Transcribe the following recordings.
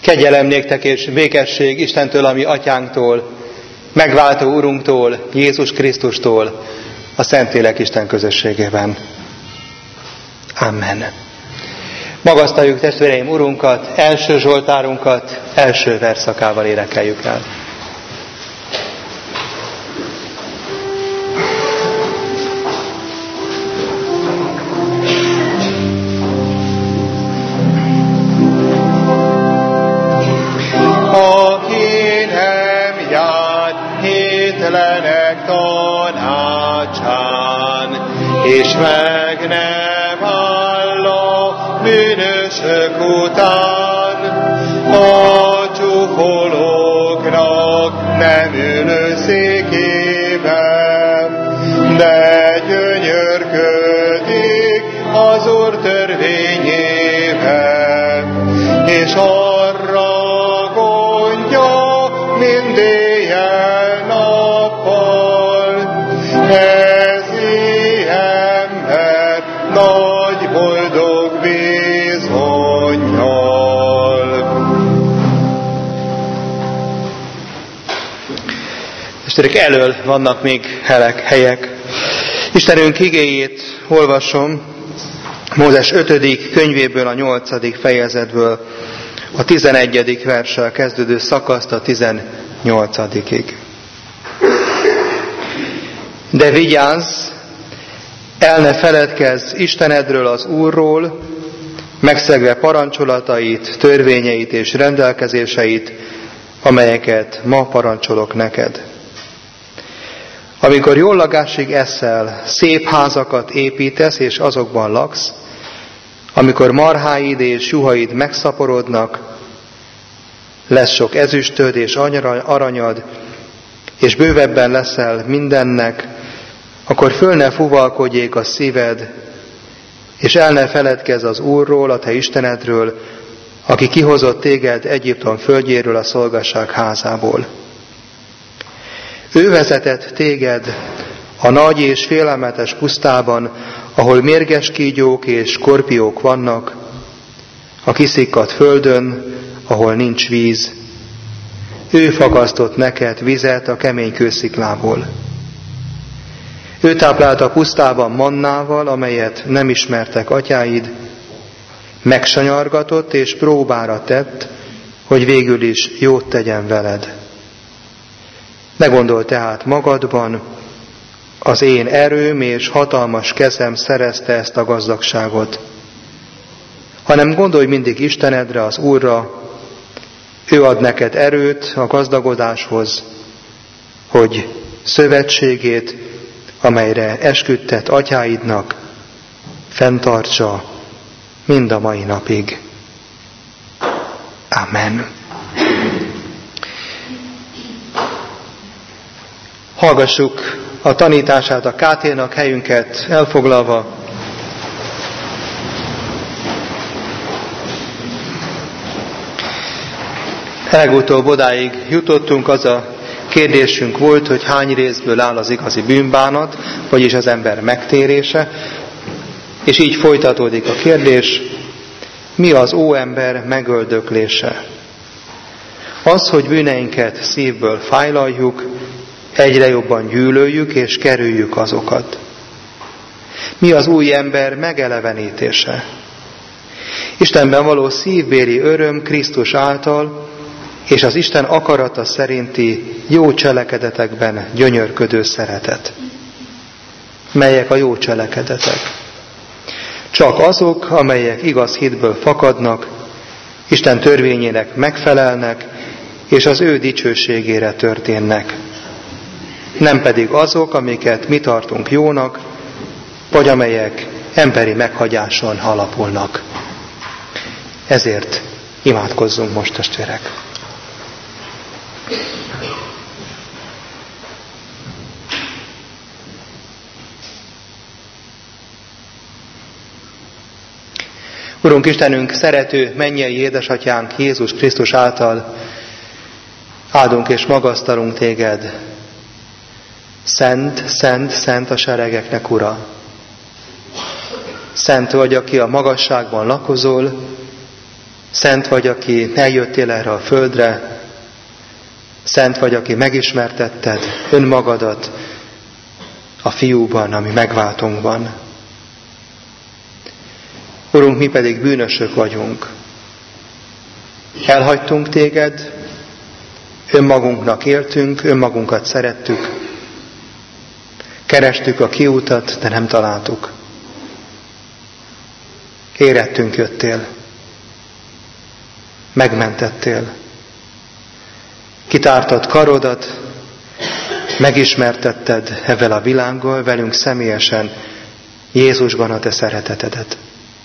Kegyelem néktek és békesség Istentől, a mi atyánktól, megváltó Urunktól, Jézus Krisztustól, a Szentlélek Isten közösségében. Amen. Magasztaljuk testvéreim Urunkat, első Zsoltárunkat első versszakával énekeljük el. És meg nem álló bűnösök után, a csúfolóknak nem ülő székében, de gyönyörködik az Úr törvényében, és arra gondja mind éjjel-nappal. Nagy boldog bizonnyal. Testvérek, elől vannak még helyek. Istenünk igéjét olvasom Mózes 5. könyvéből, a 8. fejezetből, a 11. verssel kezdődő szakaszt a 18-ig. De vigyázz, el ne feledkezz Istenedről, az Úrról, megszegve parancsolatait, törvényeit és rendelkezéseit, amelyeket ma parancsolok neked. Amikor jól lakásig eszel, szép házakat építesz és azokban laksz, amikor marháid és juhaid megszaporodnak, lesz sok ezüstöd és aranyad, és bővebben leszel mindennek, akkor föl ne fuvalkodjék a szíved, és el ne feledkezz az Úrról, a te Istenedről, aki kihozott téged Egyiptom földjéről, a szolgasság házából. Ő vezetett téged a nagy és félelmetes pusztában, ahol mérges kígyók és skorpiók vannak, a kiszikkadt földön, ahol nincs víz. Ő fakasztott neked vizet a kemény kősziklából. Ő táplált a pusztában mannával, amelyet nem ismertek atyáid, megsanyargatott és próbára tett, hogy végül is jót tegyen veled. Ne gondolj tehát magadban, az én erőm és hatalmas kezem szerezte ezt a gazdagságot, hanem gondolj mindig Istenedre, az Úrra, ő ad neked erőt a gazdagodáshoz, hogy szövetségét, amelyre esküdtet atyáidnak, fenntartsa mind a mai napig. Amen. Hallgassuk a tanítását a KT-nak, helyünket elfoglalva. Legutóbb odáig jutottunk, az a kérdésünk volt, hogy hány részből áll az igazi bűnbánat, vagyis az ember megtérése, és így folytatódik a kérdés, mi az óember megöldöklése? Az, hogy bűneinket szívből fájlaljuk, egyre jobban gyűlöljük és kerüljük azokat. Mi az új ember megelevenítése? Istenben való szívbéli öröm Krisztus által, és az Isten akarata szerinti jó cselekedetekben gyönyörködő szeretet. Melyek a jó cselekedetek? Csak azok, amelyek igaz hitből fakadnak, Isten törvényének megfelelnek, és az ő dicsőségére történnek. Nem pedig azok, amiket mi tartunk jónak, vagy amelyek emberi meghagyáson alapulnak. Ezért imádkozzunk most, testvérek! Urunk Istenünk, szerető mennyei édesatyánk Jézus Krisztus által áldunk és magasztalunk téged. Szent, szent, szent a seregeknek Ura. Szent vagy, aki a magasságban lakozol, Szent vagy, aki eljöttél erre a földre, szent vagy, aki megismertetted önmagadat a Fiúban, ami megváltónkban. Urunk, mi pedig bűnösök vagyunk. Elhagytunk téged, önmagunknak éltünk, önmagunkat szerettük, kerestük a kiútat, de nem találtuk. Érettünk jöttél, megmentettél, kitártad karodat, megismertetted ezzel a világgal, velünk személyesen, Jézusban a te szeretetedet.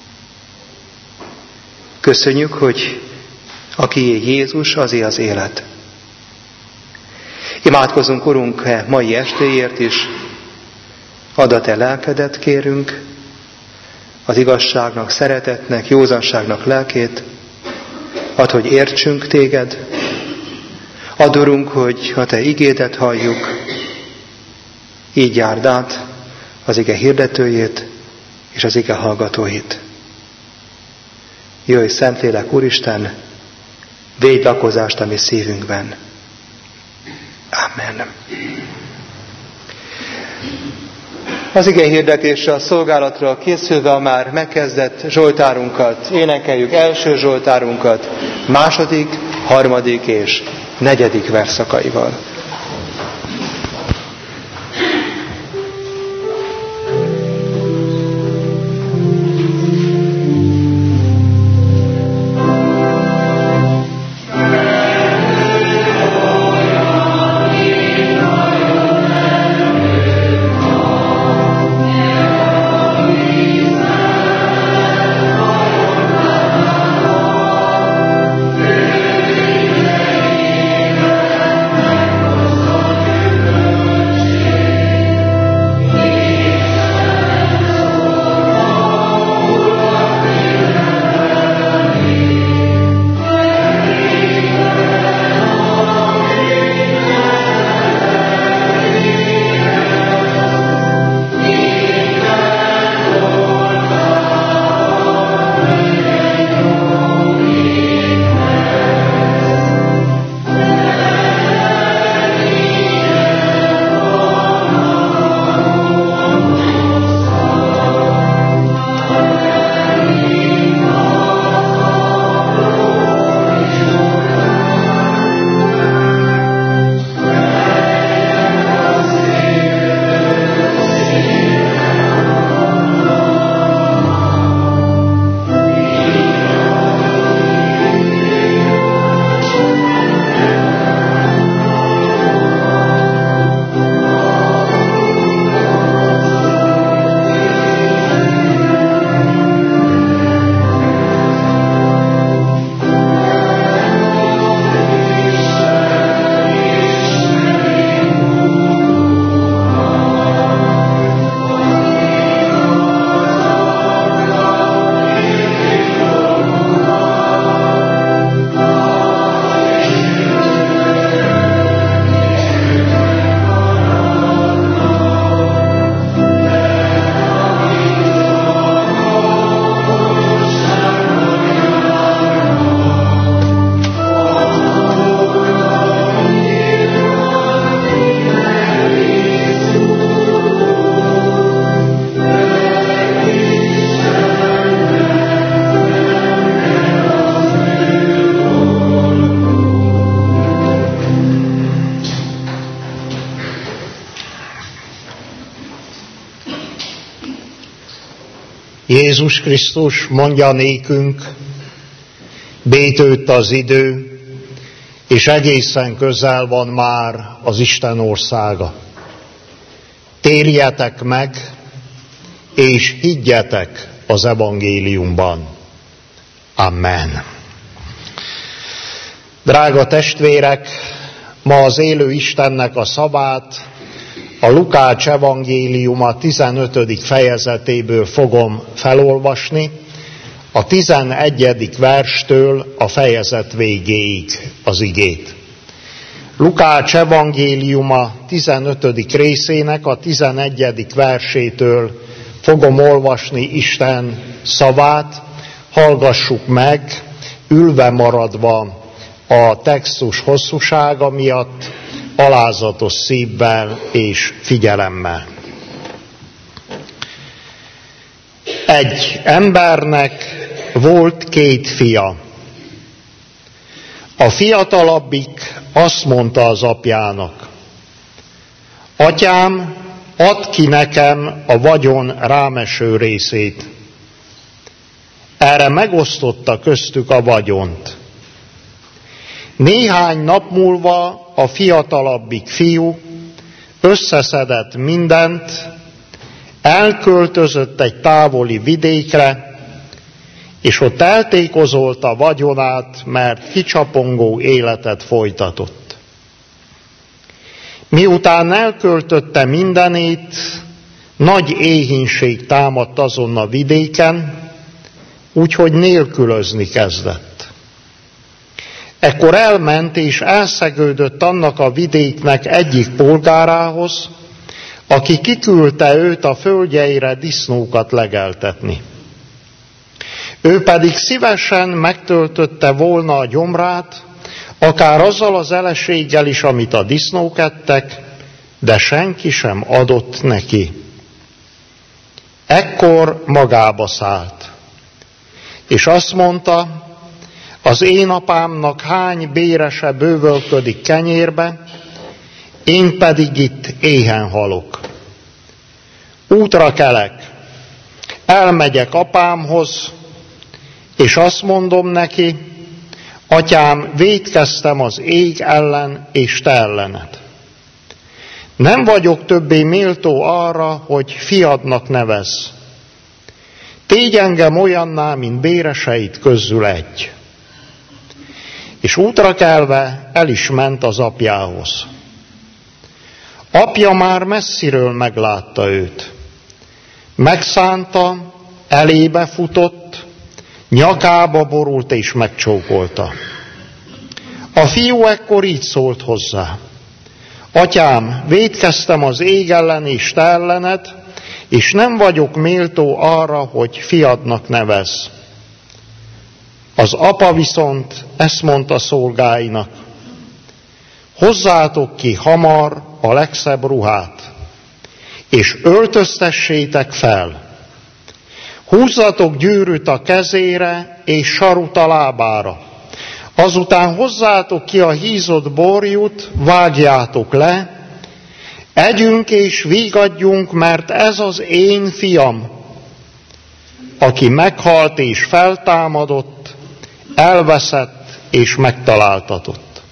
Köszönjük, hogy aki Jézus, azé az élet. Imádkozunk, Urunk, mai estéért is, add a te lelkedet, kérünk, az igazságnak, szeretetnek, józanságnak lelkét, add, hogy értsünk téged, add, Urunk, hogy a te igédet halljuk, így járd át az ige hirdetőjét és az ige hallgatóit. Jöjj, Szentlélek, Úristen, védj lakozást a mi szívünkben. Amen. Az ige hirdetésre, a szolgálatra készülve a már megkezdett zsoltárunkat, énekeljük első zsoltárunkat, második, harmadik és negyedik versszakaival. Jézus Krisztus mondja nékünk, bétőtt az idő, és egészen közel van már az Isten országa. Térjetek meg, és higgyetek az evangéliumban. Amen. Drága testvérek, ma az élő Istennek a szavát a Lukács evangéliuma 15. fejezetéből fogom felolvasni, a 11. verstől a fejezet végéig az igét. Lukács evangéliuma 15. részének a 11. versétől fogom olvasni Isten szavát, hallgassuk meg, ülve maradva a textus hosszúsága miatt, alázatos szívvel és figyelemmel. Egy embernek volt 2 fia. A fiatalabbik azt mondta az apjának: Atyám, add ki nekem a vagyon rámeső részét. Erre megosztotta köztük a vagyont. Néhány nap múlva a fiatalabbik fiú összeszedett mindent, elköltözött egy távoli vidékre, és ott eltékozolta vagyonát, mert kicsapongó életet folytatott. Miután elköltötte mindenét, nagy éhínség támadt azon a vidéken, úgyhogy nélkülözni kezdett. Ekkor elment és elszegődött annak a vidéknek egyik polgárához, aki kiküldte őt a földjeire disznókat legeltetni. Ő pedig szívesen megtöltötte volna a gyomrát, akár azzal az eleséggel is, amit a disznók ettek, de senki sem adott neki. Ekkor magába szállt, és azt mondta: az én apámnak hány bérese bővölködik kenyérbe, én pedig itt éhen halok. Útra kelek, elmegyek apámhoz, és azt mondom neki: Atyám, vétkeztem az ég ellen és te ellened. Nem vagyok többé méltó arra, hogy fiadnak nevezz. Tégy engem olyanná, mint béreseit közül egy. És útra kelve el is ment az apjához. Apja már messziről meglátta őt. Megszánta, elébe futott, nyakába borult és megcsókolta. A fiú ekkor így szólt hozzá: Atyám, vétkeztem az ég ellen és te ellened, és nem vagyok méltó arra, hogy fiadnak nevezz. Az apa viszont ezt mondta szolgáinak: hozzátok ki hamar a legszebb ruhát, és öltöztessétek fel. Húzzatok gyűrűt a kezére, és sarut a lábára. Azután hozzátok ki a hízott borjút, vágjátok le, együnk és vígadjunk, mert ez az én fiam, aki meghalt és feltámadott, elveszett és megtaláltatott.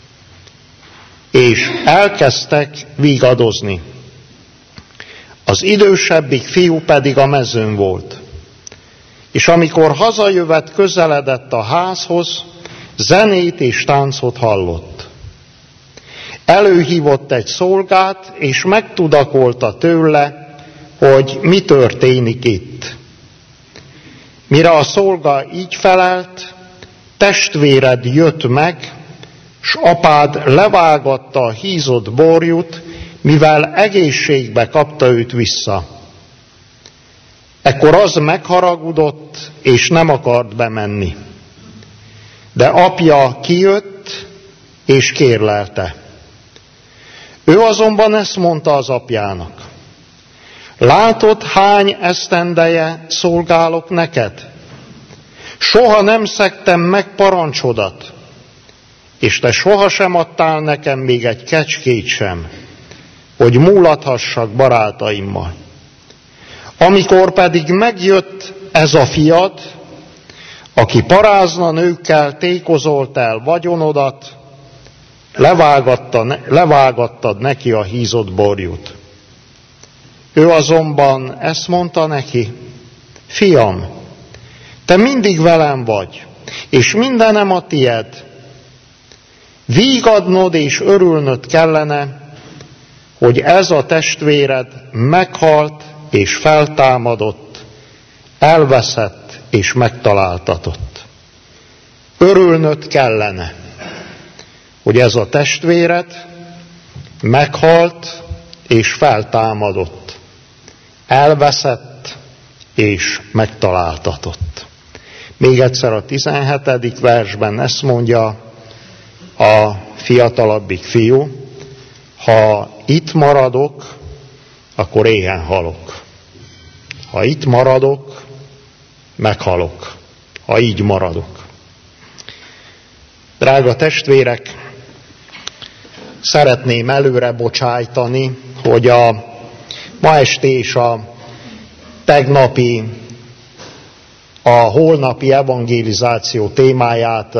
És elkezdtek vígadozni. Az idősebbik fiú pedig a mezőn volt. És amikor hazajövet közeledett a házhoz, zenét és táncot hallott. Előhívott egy szolgát, és megtudakolta tőle, hogy mi történik itt. Mire a szolga így felelt: testvéred jött meg, s apád levágatta a hízott borjút, mivel egészségbe kapta őt vissza. Ekkor az megharagudott, és nem akart bemenni. De apja kijött, és kérlelte. Ő azonban ezt mondta az apjának: látod, hány esztendeje szolgálok neked? Soha nem szegtem meg parancsodat, és te sohasem adtál nekem még egy kecskét sem, hogy múlathassak barátaimmal. Amikor pedig megjött ez a fiad, aki parázna nőkkel tékozolt el vagyonodat, levágattad neki a hízott borjút. Ő azonban ezt mondta neki: fiam, te mindig velem vagy, és mindenem a tied. Vígadnod és örülnöd kellene, hogy ez a testvéred meghalt és feltámadott, elveszett és megtaláltatott. Örülnöd kellene, hogy ez a testvéred meghalt és feltámadott, elveszett és megtaláltatott. Még egyszer a 17. versben ezt mondja a fiatalabbik fiú: ha itt maradok, akkor éhen halok. Ha itt maradok, meghalok. Ha így maradok. Drága testvérek, szeretném előre bocsájtani, hogy a ma esti és a tegnapi, a holnapi evangelizáció témáját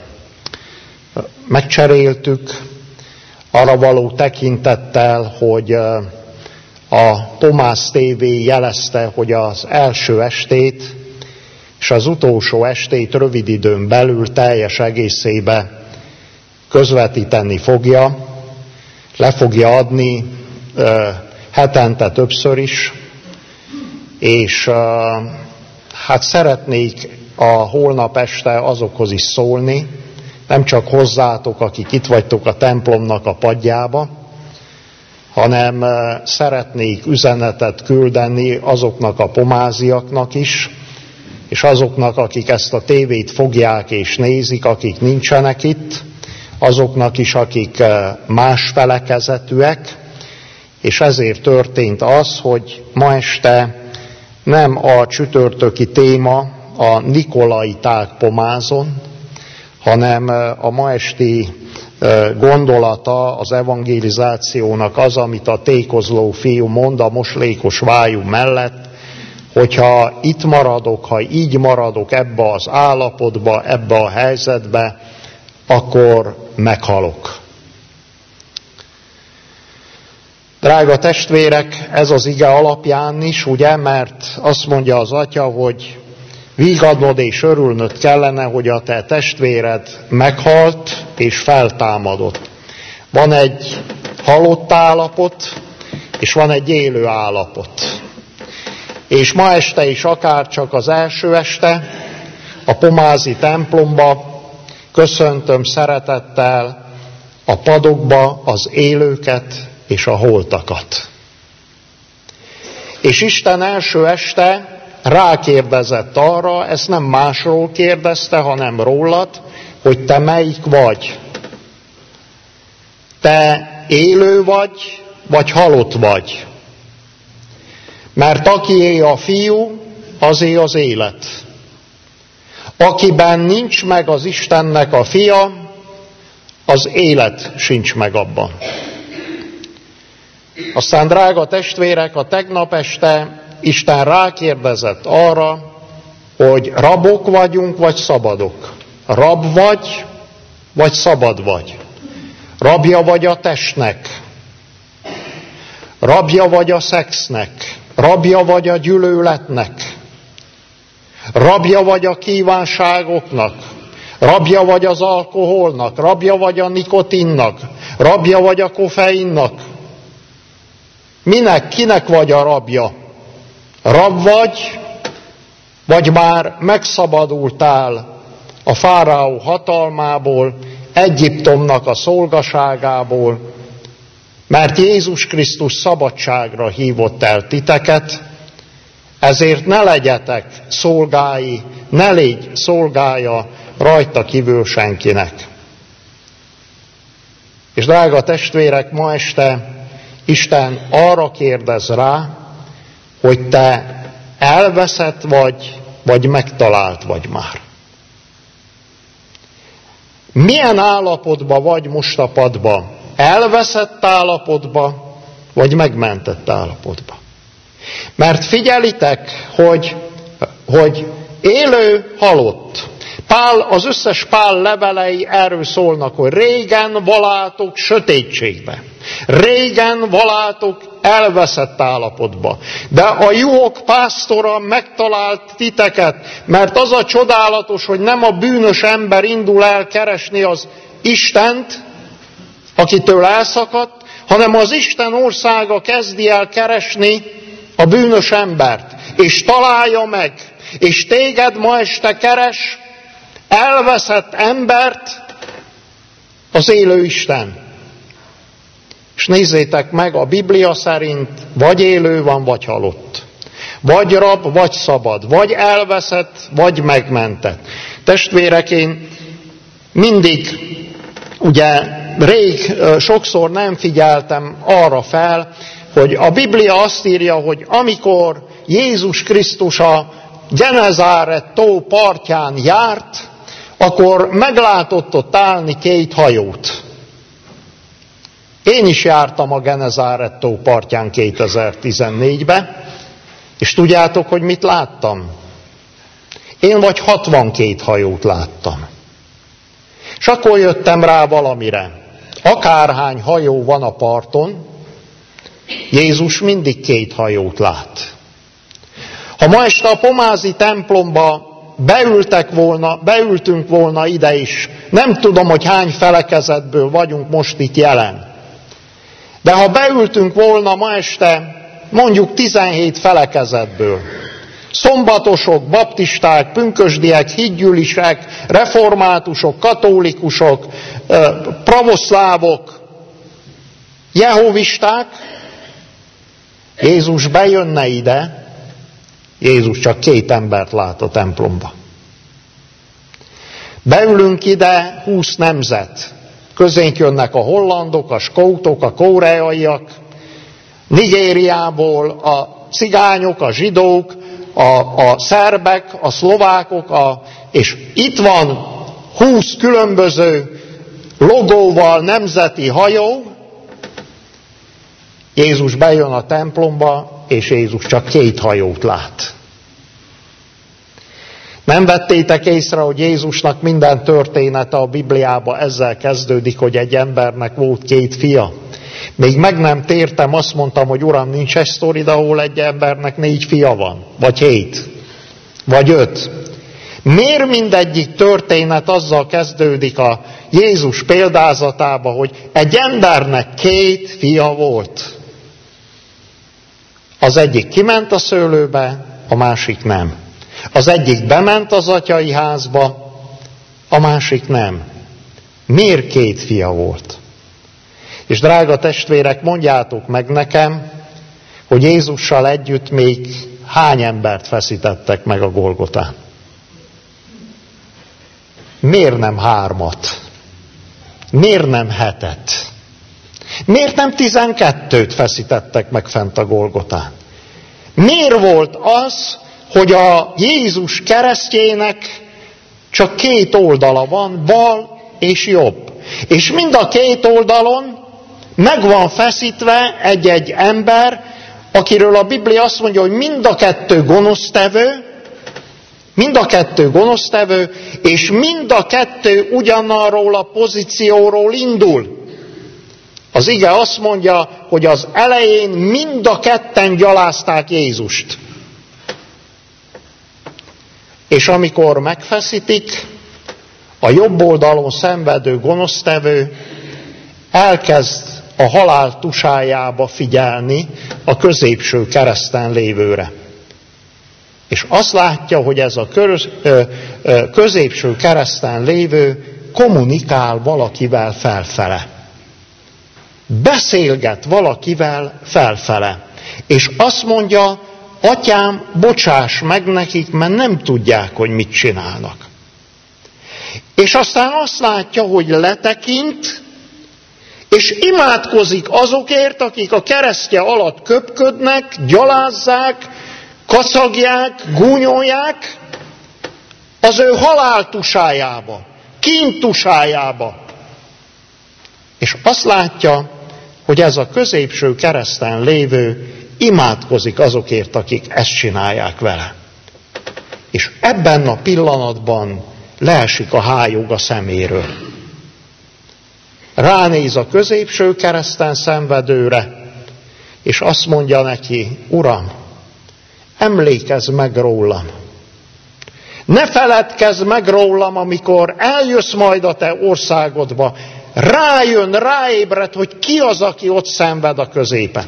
megcseréltük, arra való tekintettel, hogy a Tomás TV jelezte, hogy az első estét és az utolsó estét rövid időn belül teljes egészébe közvetíteni fogja, le fogja adni hetente többször is, és hát szeretnék a holnap este azokhoz is szólni, nem csak hozzátok, akik itt vagytok a templomnak a padjába, hanem szeretnék üzenetet küldeni azoknak a pomáziaknak is, és azoknak, akik ezt a tévét fogják és nézik, akik nincsenek itt, azoknak is, akik más felekezetűek, és ezért történt az, hogy ma este nem a csütörtöki téma a Nikolai tágpomázon, hanem a ma esti gondolata az evangelizációnak az, amit a tékozló fiú mond a moslékos vájú mellett, hogyha itt maradok, ha így maradok ebbe az állapotba, ebbe a helyzetbe, akkor meghalok. Drága testvérek, ez az ige alapján is, ugye, mert azt mondja az Atya, hogy vígadnod és örülnöd kellene, hogy a te testvéred meghalt és feltámadott. Van egy halott állapot, és van egy élő állapot. És ma este is akár csak az első este a pomázi templomba köszöntöm szeretettel a padokba az élőket és a holtakat. És Isten első este rákérdezett arra, ezt nem másról kérdezte, hanem rólad, hogy te melyik vagy. Te élő vagy halott vagy. Mert akié a fiú, azé az élet. Akiben nincs meg az Istennek a fia, az élet sincs meg abban. Aztán, drága testvérek, a tegnap este Isten rákérdezett arra, hogy rabok vagyunk, vagy szabadok. Rab vagy szabad vagy. Rabja vagy a testnek. Rabja vagy a szexnek. Rabja vagy a gyűlöletnek. Rabja vagy a kívánságoknak. Rabja vagy az alkoholnak. Rabja vagy a nikotinnak. Rabja vagy a koffeinnak. Kinek vagy a rabja? Rab vagy már megszabadultál a fáraó hatalmából, Egyiptomnak a szolgaságából, mert Jézus Krisztus szabadságra hívott el titeket, ezért ne legyetek szolgái, ne légy szolgája rajta kívül senkinek. És drága testvérek, ma este Isten arra kérdez rá, hogy te elveszett vagy megtalált vagy már. Milyen állapotban vagy most a padban? Elveszett állapotban, vagy megmentett állapotban? Mert figyelitek, hogy élő halott. Az összes Pál levelei erről szólnak, hogy régen valáltok sötétségbe. Régen valáltok elveszett állapotba. De a juhok pásztora megtalált titeket, mert az a csodálatos, hogy nem a bűnös ember indul el keresni az Istent, akitől elszakadt, hanem az Isten országa kezdi el keresni a bűnös embert, és találja meg, és téged ma este keres, elveszett embert, az élő Isten. És nézzétek meg, a Biblia szerint vagy élő van, vagy halott. Vagy rab, vagy szabad, vagy elveszett, vagy megmentett. Testvérek, én mindig, ugye rég sokszor nem figyeltem arra fel, hogy a Biblia azt írja, hogy amikor Jézus Krisztus a Genezáret tó partján járt, akkor meglátott ott állni 2 hajót. Én is jártam a Genezáret tó partján 2014-ben, és tudjátok, hogy mit láttam? Én vagy 62 hajót láttam. És akkor jöttem rá valamire. Akárhány hajó van a parton, Jézus mindig 2 hajót lát. Ha ma este a pomázi templomba beültünk volna ide is, nem tudom, hogy hány felekezetből vagyunk most itt jelen. De ha beültünk volna ma este, mondjuk 17 felekezetből, szombatosok, baptisták, pünkösdiek, hídgyűlisek, reformátusok, katolikusok, pravoszlávok, jehovisták, Jézus bejönne ide, Jézus csak 2 embert lát a templomba. Beülünk ide 20 nemzet. Közénk jönnek a hollandok, a skótok, a koreaiak, Nigériából a cigányok, a zsidók, a szerbek, a szlovákok, és itt van 20 különböző logóval nemzeti hajó. Jézus bejön a templomba, és Jézus csak 2 hajót lát. Nem vettétek észre, hogy Jézusnak minden története a Bibliában ezzel kezdődik, hogy egy embernek volt 2 fia? Még meg nem tértem, azt mondtam, hogy Uram, nincs egy sztorid, ahol egy embernek 4 fia van? Vagy 7? Vagy 5? Miért mindegyik történet azzal kezdődik a Jézus példázatába, hogy egy embernek 2 fia volt? Az egyik kiment a szőlőbe, a másik nem. Az egyik bement az atyai házba, a másik nem. Miért 2 fia volt? És drága testvérek, mondjátok meg nekem, hogy Jézussal együtt még hány embert feszítettek meg a Golgotán? Miért nem 3-at? Miért nem 7-et? Miért nem 12-t feszítettek meg fent a Golgotán? Miért volt az, hogy a Jézus keresztjének csak 2 oldala van, bal és jobb? És mind a 2 oldalon meg van feszítve egy-egy ember, akiről a Biblia azt mondja, hogy mind a 2 gonosztevő, és mind a 2 ugyanarról a pozícióról indul. Az ige azt mondja, hogy az elején mind a 2 gyalázták Jézust. És amikor megfeszítik, a jobb oldalon szenvedő gonosztevő elkezd a halál tusájába figyelni a középső kereszten lévőre. És azt látja, hogy ez a középső kereszten lévő kommunikál valakivel felfele. Beszélget valakivel felfele. És azt mondja, Atyám, bocsáss meg nekik, mert nem tudják, hogy mit csinálnak. És aztán azt látja, hogy letekint, és imádkozik azokért, akik a keresztje alatt köpködnek, gyalázzák, kacagják, gúnyolják, az ő haláltusájába, kíntusájába. És azt látja, hogy ez a középső kereszten lévő imádkozik azokért, akik ezt csinálják vele. És ebben a pillanatban leesik a hályog a szeméről. Ránéz a középső kereszten szenvedőre, és azt mondja neki, Uram, emlékezz meg rólam. Ne feledkezz meg rólam, amikor eljössz majd a te országodba. Ráébred, hogy ki az, aki ott szenved a középen.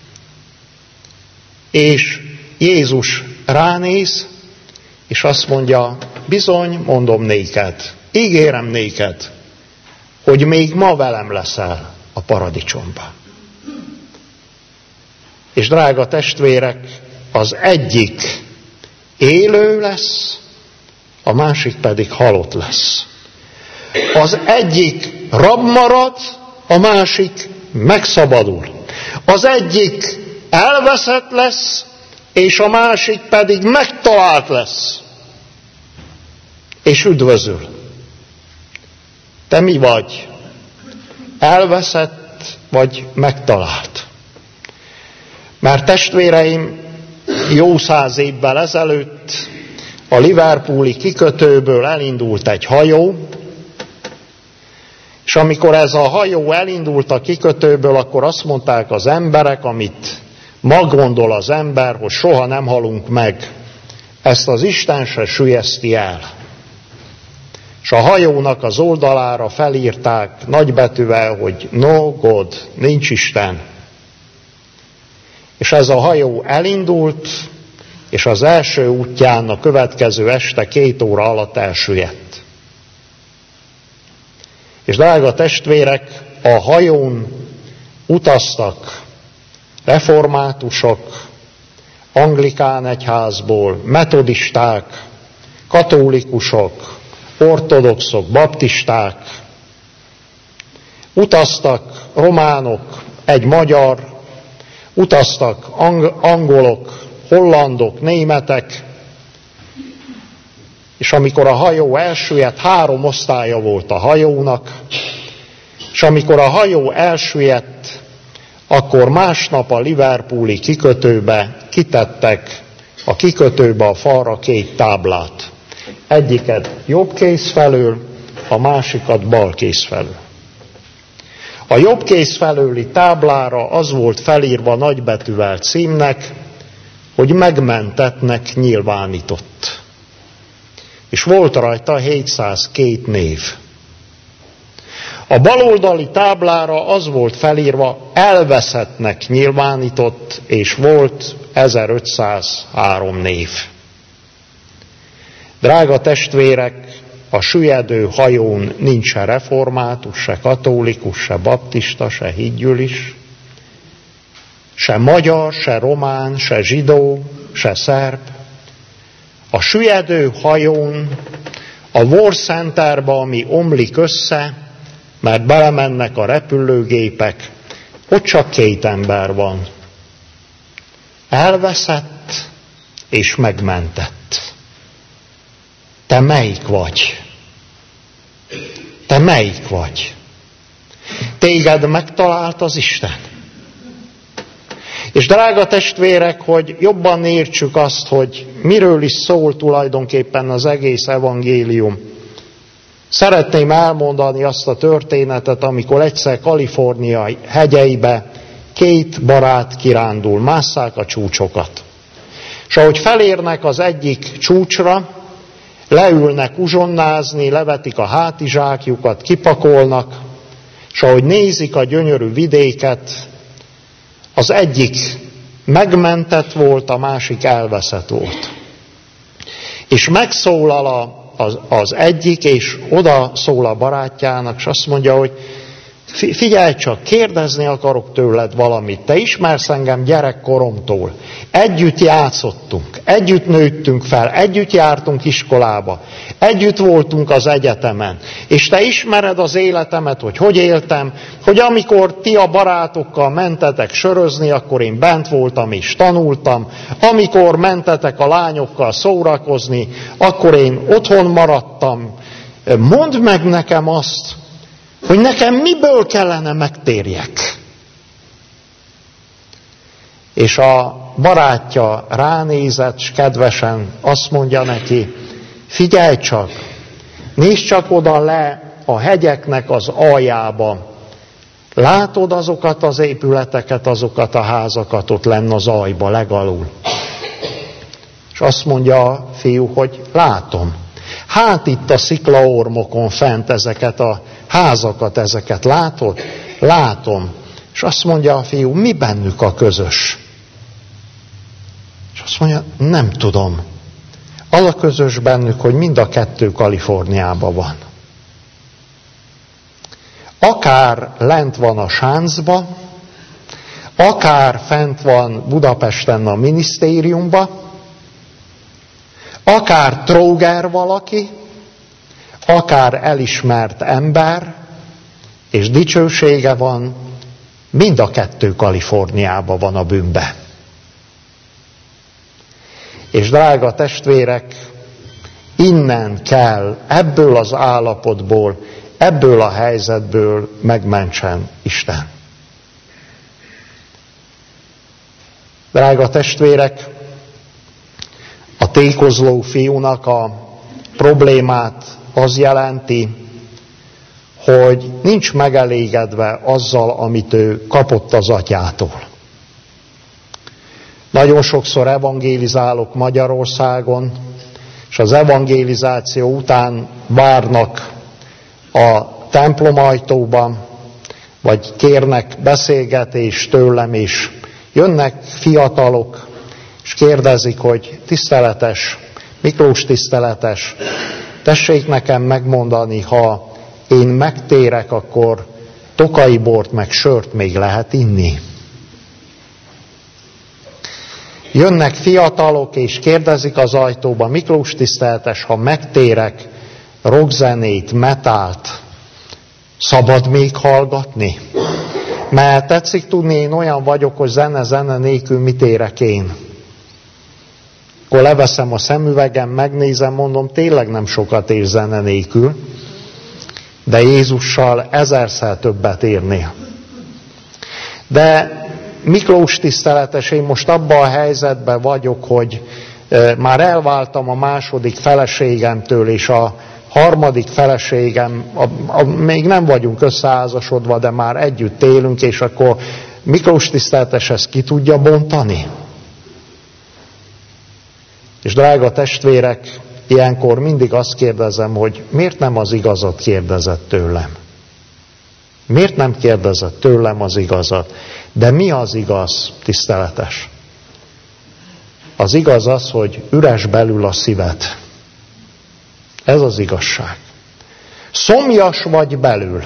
És Jézus ránéz, és azt mondja, bizony, mondom néked, ígérem néked, hogy még ma velem leszel a paradicsomban. És drága testvérek, az egyik élő lesz, a másik pedig halott lesz. Az egyik rab marad, a másik megszabadul. Az egyik elveszett lesz, és a másik pedig megtalált lesz, és üdvözül. Te mi vagy? Elveszett vagy megtalált? Mert testvéreim, jó 100 évvel ezelőtt a liverpooli kikötőből elindult egy hajó, és amikor ez a hajó elindult a kikötőből, akkor azt mondták az emberek, amit ma gondol az ember, hogy soha nem halunk meg, ezt az Isten se süllyeszti el. És a hajónak az oldalára felírták nagybetűvel, hogy no God, nincs Isten. És ez a hajó elindult, és az első útján a következő este 2 óra alatt elsüllyedt. És drága testvérek, a hajón utaztak reformátusok, anglikán egyházból, metodisták, katolikusok, ortodoxok, baptisták, utaztak románok, egy magyar, utaztak angolok, hollandok, németek, és amikor a hajó elsüllyedt, 3 osztálya volt a hajónak, és amikor a hajó elsüllyedt, akkor másnap a liverpooli kikötőbe kitettek a kikötőbe a falra 2 táblát. Egyiket jobb kéz felől, a másikat bal kéz felől. A jobb kéz felőli táblára az volt felírva nagybetűvel címnek, hogy megmentettnek nyilvánított. És volt rajta 702 név. A baloldali táblára az volt felírva, elveszettnek nyilvánított, és volt 1503 név. Drága testvérek, a süllyedő hajón nincs se református, se katolikus, se baptista, se hídgyülis, se magyar, se román, se zsidó, se szerb. A süllyedő hajón, a War Centerbe, ami omlik össze, mert belemennek a repülőgépek, ott csak 2 ember van. Elveszett és megmentett. Te melyik vagy? Te melyik vagy? Téged megtalált az Isten. És drága testvérek, hogy jobban értsük azt, hogy miről is szól tulajdonképpen az egész evangélium. Szeretném elmondani azt a történetet, amikor egyszer Kalifornia hegyeibe 2 barát kirándul, másszák a csúcsokat. És ahogy felérnek az egyik csúcsra, leülnek uzsonnázni, levetik a hátizsákjukat, kipakolnak, és ahogy nézik a gyönyörű vidéket, az egyik megmentett volt, a másik elveszett volt. És megszólal az egyik, és oda szól a barátjának, és azt mondja, hogy figyelj csak, kérdezni akarok tőled valamit. Te ismersz engem gyerekkoromtól. Együtt játszottunk, együtt nőttünk fel, együtt jártunk iskolába, együtt voltunk az egyetemen. És te ismered az életemet, hogy éltem, hogy amikor ti a barátokkal mentetek sörözni, akkor én bent voltam és tanultam. Amikor mentetek a lányokkal szórakozni, akkor én otthon maradtam. Mondd meg nekem azt, hogy nekem miből kellene megtérjek. És a barátja ránézett, és kedvesen azt mondja neki, figyelj csak, nézd csak oda le a hegyeknek az aljába. Látod azokat az épületeket, azokat a házakat ott lenn az aljba, legalul. És azt mondja a fiú, hogy látom. Hát itt a sziklaormokon fent ezeket a házakat, ezeket látod? Látom. És azt mondja a fiú, mi bennük a közös? És azt mondja, nem tudom. Az a közös bennük, hogy mind a 2 Kaliforniában van. Akár lent van a sáncba, akár fent van Budapesten a minisztériumba, akár tróger valaki, akár elismert ember, és dicsősége van, mind a kettő Kaliforniában van a bűnbe. És drága testvérek, innen kell, ebből az állapotból, ebből a helyzetből megmentsen Isten. Drága testvérek, a tékozló fiúnak a problémát az jelenti, hogy nincs megelégedve azzal, amit ő kapott az atyától. Nagyon sokszor evangélizálok Magyarországon, és az evangélizáció után várnak a templom ajtóban, vagy kérnek beszélgetést tőlem, és jönnek fiatalok, és kérdezik, hogy tiszteletes, Miklós tiszteletes, tessék nekem megmondani, ha én megtérek, akkor tokai bort meg sört még lehet inni. Jönnek fiatalok, és kérdezik az ajtóban, Miklós tiszteletes, ha megtérek, rockzenét, metált, szabad még hallgatni? Mert tetszik tudni, én olyan vagyok, hogy zene nélkül mit érek én. Akkor leveszem a szemüvegem, megnézem, mondom, tényleg nem sokat ér zene nélkül, de Jézussal 1000-szer többet érnél. De Miklós tiszteletes, én most abban a helyzetben vagyok, hogy már elváltam a második feleségemtől, és a harmadik feleségem, még nem vagyunk összeházasodva, de már együtt élünk, és akkor Miklós tiszteletes ezt ki tudja bontani? És drága testvérek, ilyenkor mindig azt kérdezem, hogy miért nem az igazat kérdezett tőlem? Miért nem kérdezett tőlem az igazat? De mi az igaz, tiszteletes? Az igaz az, hogy üres belül a szíved. Ez az igazság. Szomjas vagy belül.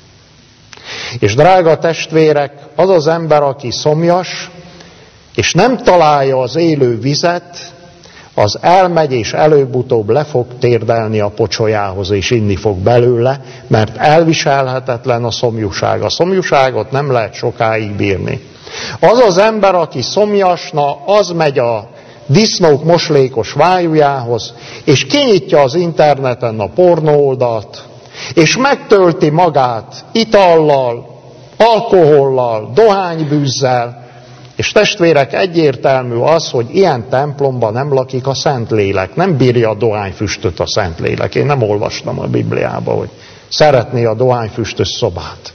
És drága testvérek, az az ember, aki szomjas, és nem találja az élő vizet, az elmegy, és előbb-utóbb le fog térdelni a pocsolyához, és inni fog belőle, mert elviselhetetlen a szomjúság. A szomjúságot nem lehet sokáig bírni. Az az ember, aki szomjas, na, az megy a disznók moslékos vájújához, és kinyitja az interneten a pornóoldalt, és megtölti magát itallal, alkohollal, dohánybűzzel, és testvérek, egyértelmű az, hogy ilyen templomban nem lakik a Szentlélek, nem bírja a dohányfüstöt a Szentlélek. Én nem olvastam a Bibliába, hogy szeretné a dohányfüstös szobát.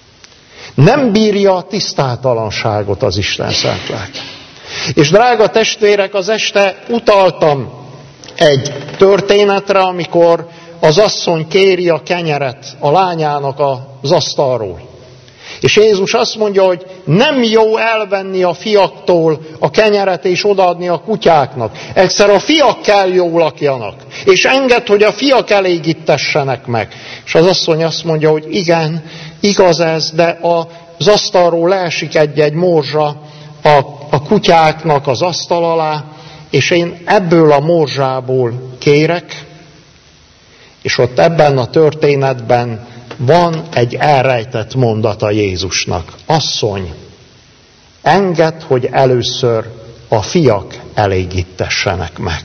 Nem bírja a tisztátalanságot az Isten szent lelke. És drága testvérek, az este utaltam egy történetre, amikor az asszony kéri a kenyeret a lányának az asztalról. És Jézus azt mondja, hogy nem jó elvenni a fiaktól a kenyeret és odaadni a kutyáknak. Egyszer a fiak kell jól lakjanak, és engedd, hogy a fiak elégítessenek meg. És az asszony azt mondja, hogy igen, igaz ez, de az asztalról leesik egy morzsa a kutyáknak az asztal alá, és én ebből a morzsából kérek, és ott ebben a történetben van egy elrejtett mondata Jézusnak. Asszony, engedd, hogy először a fiak elégítessenek meg.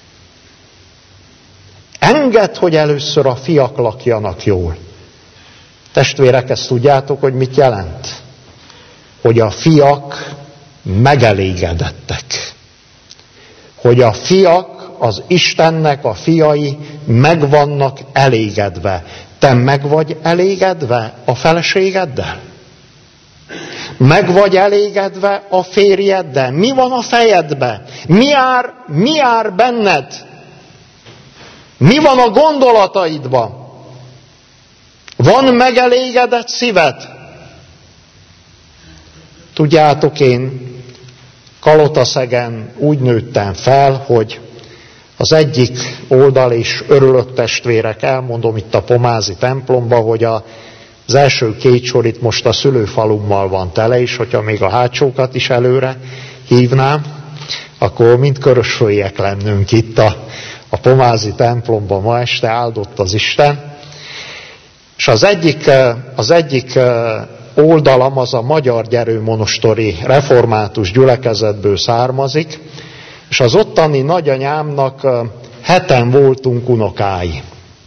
Engedd, hogy először a fiak lakjanak jól. Testvérek, ezt tudjátok, hogy mit jelent? Hogy a fiak megelégedettek. Hogy a fiak, az Istennek a fiai meg vannak elégedve. Te meg vagy elégedve a feleségeddel? Meg vagy elégedve a férjeddel? Mi van a fejedbe? Mi jár benned? Mi van a gondolataidban? Van megelégedett szíved? Tudjátok, én Kalotaszegen úgy nőttem fel, hogy az egyik oldal, és örülök testvérek, elmondom itt a pomázi templomba, hogy a Az első 2 sor itt most a szülőfalummal van tele, és hogyha még a hátsókat is előre hívnám, akkor mind körösföljek lennünk itt a pomázi templomban ma este, áldott az Isten. És az egyik oldalam az a Magyar Gyerőmonostori református gyülekezetből származik, és az ottani nagyanyámnak 7-en voltunk unokái.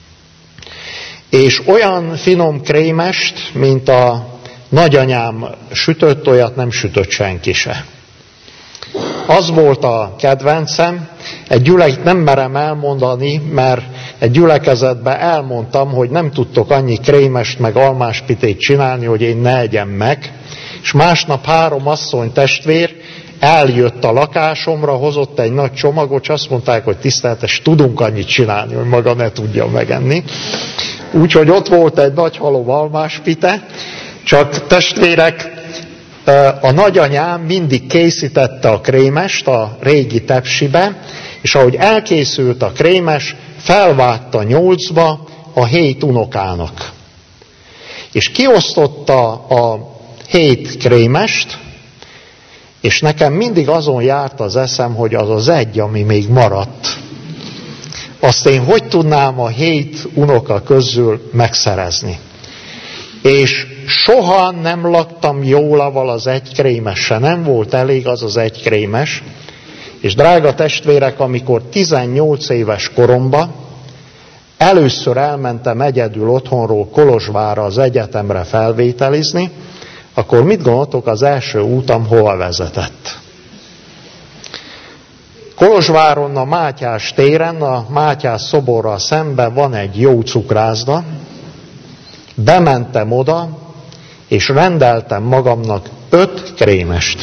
És olyan finom krémest, mint a nagyanyám sütött, olyat nem sütött senki se. Az volt a kedvencem, nem merem elmondani, mert egy gyülekezetben elmondtam, hogy nem tudtok annyi krémest meg almáspitét csinálni, hogy én ne egyem meg. És másnap 3 asszony testvér eljött a lakásomra, hozott egy nagy csomagot, és azt mondták, hogy tiszteltes, tudunk annyit csinálni, hogy maga ne tudja megenni. Úgyhogy ott volt egy nagy halom almáspite, csak testvérek, a nagyanyám mindig készítette a krémest a régi tepsibe, és ahogy elkészült a krémes, felvágta 8-ba a 7 unokának. És kiosztotta a 7 krémest, és nekem mindig azon járt az eszem, hogy az az egy, ami még maradt, azt én hogy tudnám a 7 unoka közül megszerezni. És soha nem laktam jól avval az egy krémessel, nem volt elég az az egy krémes. És drága testvérek, amikor 18 éves koromban először elmentem egyedül otthonról Kolozsvárra az egyetemre felvételizni, akkor mit gondoltok, az első útam hol vezetett? Kolozsváron a Mátyás téren, a Mátyás szoborral szemben van egy jó cukrászda. Bementem oda, és rendeltem magamnak 5 krémest.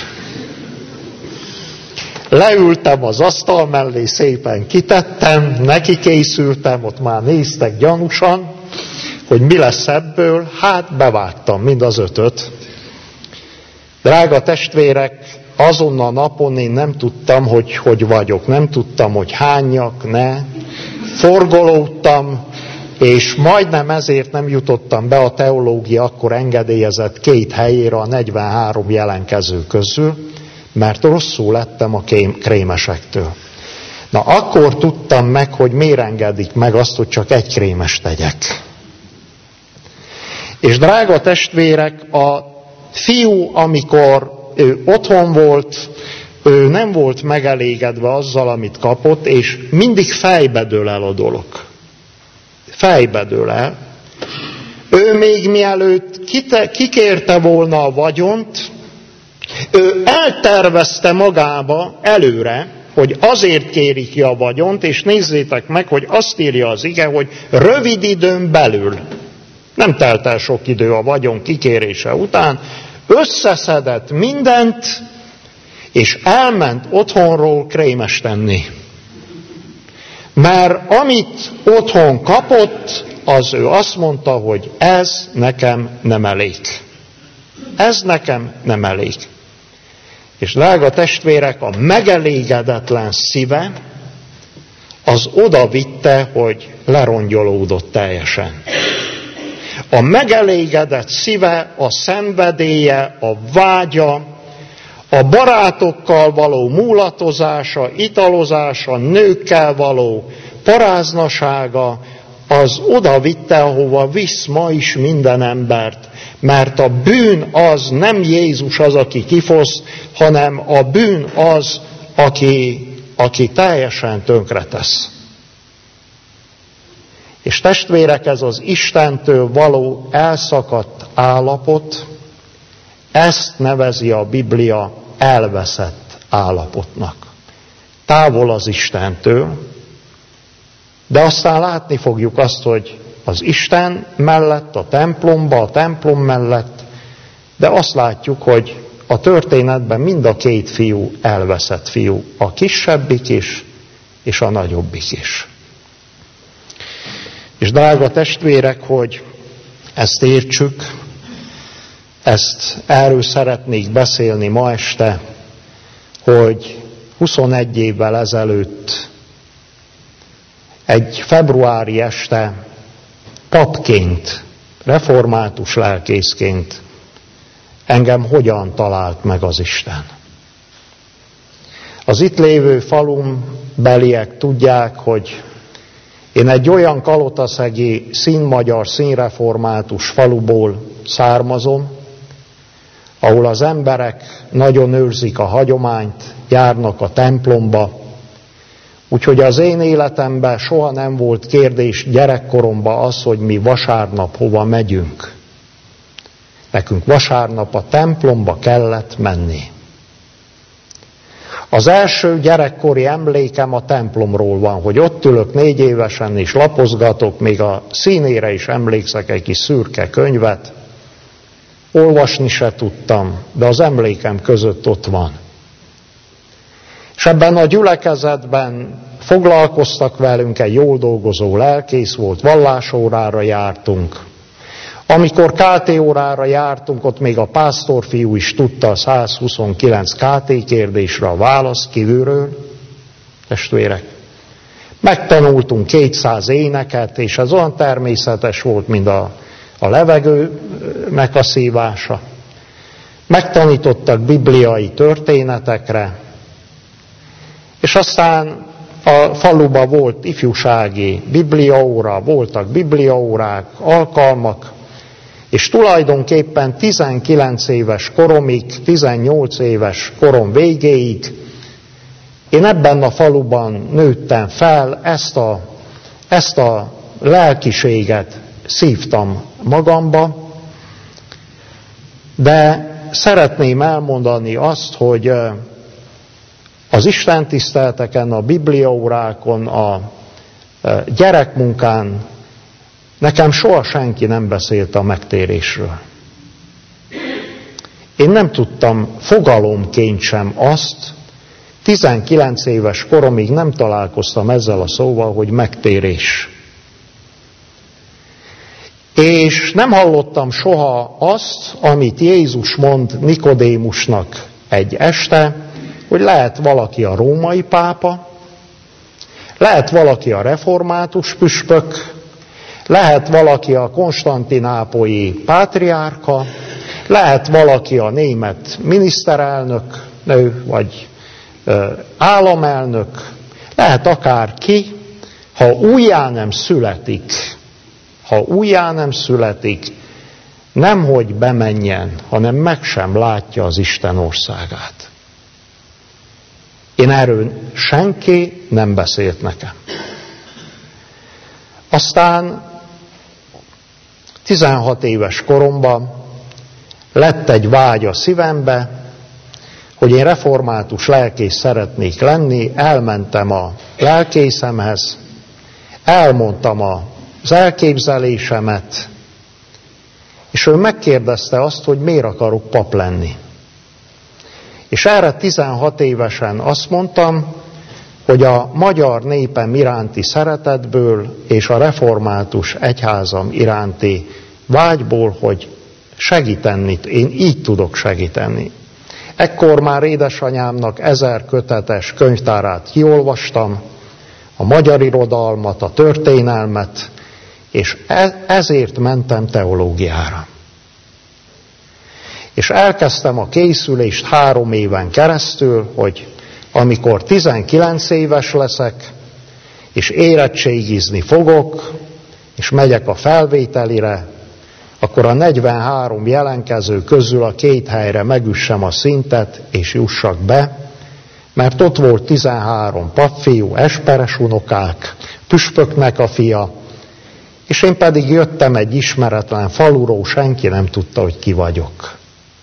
Leültem az asztal mellé, szépen kitettem, neki készültem, ott már néztek gyanúsan, hogy mi lesz ebből, hát bevágtam mind az 5-öt. Drága testvérek, azon a napon én nem tudtam, hogy vagyok, nem tudtam, hogy hányak, forgolódtam, és majdnem ezért nem jutottam be a teológia akkor engedélyezett 2 helyére a 43 jelenkező közül, mert rosszul lettem a krémesektől. Na akkor tudtam meg, hogy miért engedik meg azt, hogy csak 1 krémest tegyek. És drága testvérek, a fiú, amikor ő otthon volt, ő nem volt megelégedve azzal, amit kapott, és mindig fejbedől el a dolog. Fejbedől el. Ő még mielőtt kikérte volna a vagyont, ő eltervezte magába előre, hogy azért kéri ki a vagyont, és nézzétek meg, hogy azt írja az ige, hogy rövid időn belül, nem telt el sok idő a vagyon kikérése után, összeszedett mindent, és elment otthonról krémest tenni. Mert amit otthon kapott, az ő azt mondta, hogy ez nekem nem elég. Ez nekem nem elég. És drága testvérek, a megelégedetlen szíve az oda vitte, hogy lerongyolódott teljesen. A megelégedett szíve, a szenvedélye, a vágya, a barátokkal való múlatozása, italozása, nőkkel való paráznasága, az oda vitte, ahova visz ma is minden embert. Mert a bűn az nem Jézus az, aki kifoszt, hanem a bűn az, aki teljesen tönkretesz. És testvérek, ez az Istentől való elszakadt állapot, ezt nevezi a Biblia elveszett állapotnak. Távol az Istentől, de aztán látni fogjuk azt, hogy az Isten mellett, a templomba, a templom mellett, de azt látjuk, hogy a történetben mind a 2 fiú elveszett fiú, a kisebbik is, és a nagyobbik is. És drága testvérek, hogy ezt értsük, erről szeretnék beszélni ma este, hogy 21 évvel ezelőtt egy februári este papként református lelkészként engem hogyan talált meg az Isten. Az itt lévő falumbeliek tudják, hogy én egy olyan kalotaszegi színmagyar, színreformátus faluból származom, ahol az emberek nagyon őrzik a hagyományt, járnak a templomba, úgyhogy az én életemben soha nem volt kérdés gyerekkoromban az, hogy mi vasárnap hova megyünk. Nekünk vasárnap a templomba kellett menni. Az első gyerekkori emlékem a templomról van, hogy ott ülök 4 évesen és lapozgatok, még a színére is emlékszek egy kis szürke könyvet. Olvasni se tudtam, de az emlékem között ott van. És ebben a gyülekezetben foglalkoztak velünk, egy jól dolgozó lelkész volt, vallásórára jártunk. Amikor KT órára jártunk, ott még a pásztorfiú is tudta a 129 KT kérdésre a választ kívülről, testvérek. Megtanultunk 200 éneket, és ez olyan természetes volt, mint a levegőnek a szívása. Megtanítottak bibliai történetekre, és aztán a faluban volt ifjúsági bibliaóra, voltak bibliaórák, alkalmak, és tulajdonképpen 19 éves koromig, 18 éves korom végéig én ebben a faluban nőttem fel, ezt a lelkiséget szívtam magamba, de szeretném elmondani azt, hogy az istentiszteleteken, a bibliaórákon, a gyerekmunkán nekem soha senki nem beszélt a megtérésről. Én nem tudtam fogalomként sem azt, 19 éves koromig nem találkoztam ezzel a szóval, hogy megtérés. És nem hallottam soha azt, amit Jézus mond Nikodémusnak egy este, hogy lehet valaki a római pápa, lehet valaki a református püspök, lehet valaki a konstantinápolyi pátriárka, lehet valaki a német miniszterelnök, vagy államelnök, lehet akárki, ha újjá nem születik, nemhogy bemenjen, hanem meg sem látja az Isten országát. Én erről senki nem beszélt nekem. Aztán 16 éves koromban lett egy vágy a szívembe, hogy én református lelkész szeretnék lenni, elmentem a lelkészemhez, elmondtam az elképzelésemet, és ő megkérdezte azt, hogy miért akarok pap lenni. És erre 16 évesen azt mondtam, hogy a magyar népem iránti szeretetből és a református egyházam iránti vágyból, hogy segíteni, én így tudok segíteni. Ekkor már édesanyámnak 1000 kötetes könyvtárát kiolvastam, a magyar irodalmat, a történelmet, és ezért mentem teológiára. És elkezdtem a készülést 3 éven keresztül, hogy amikor 19 éves leszek, és érettségizni fogok, és megyek a felvételire, akkor a 43 jelentkező közül a 2 helyre megüssem a szintet, és jussak be, mert ott volt 13 papfiú, esperes unokák, püspöknek a fia, és én pedig jöttem egy ismeretlen faluról, senki nem tudta, hogy ki vagyok.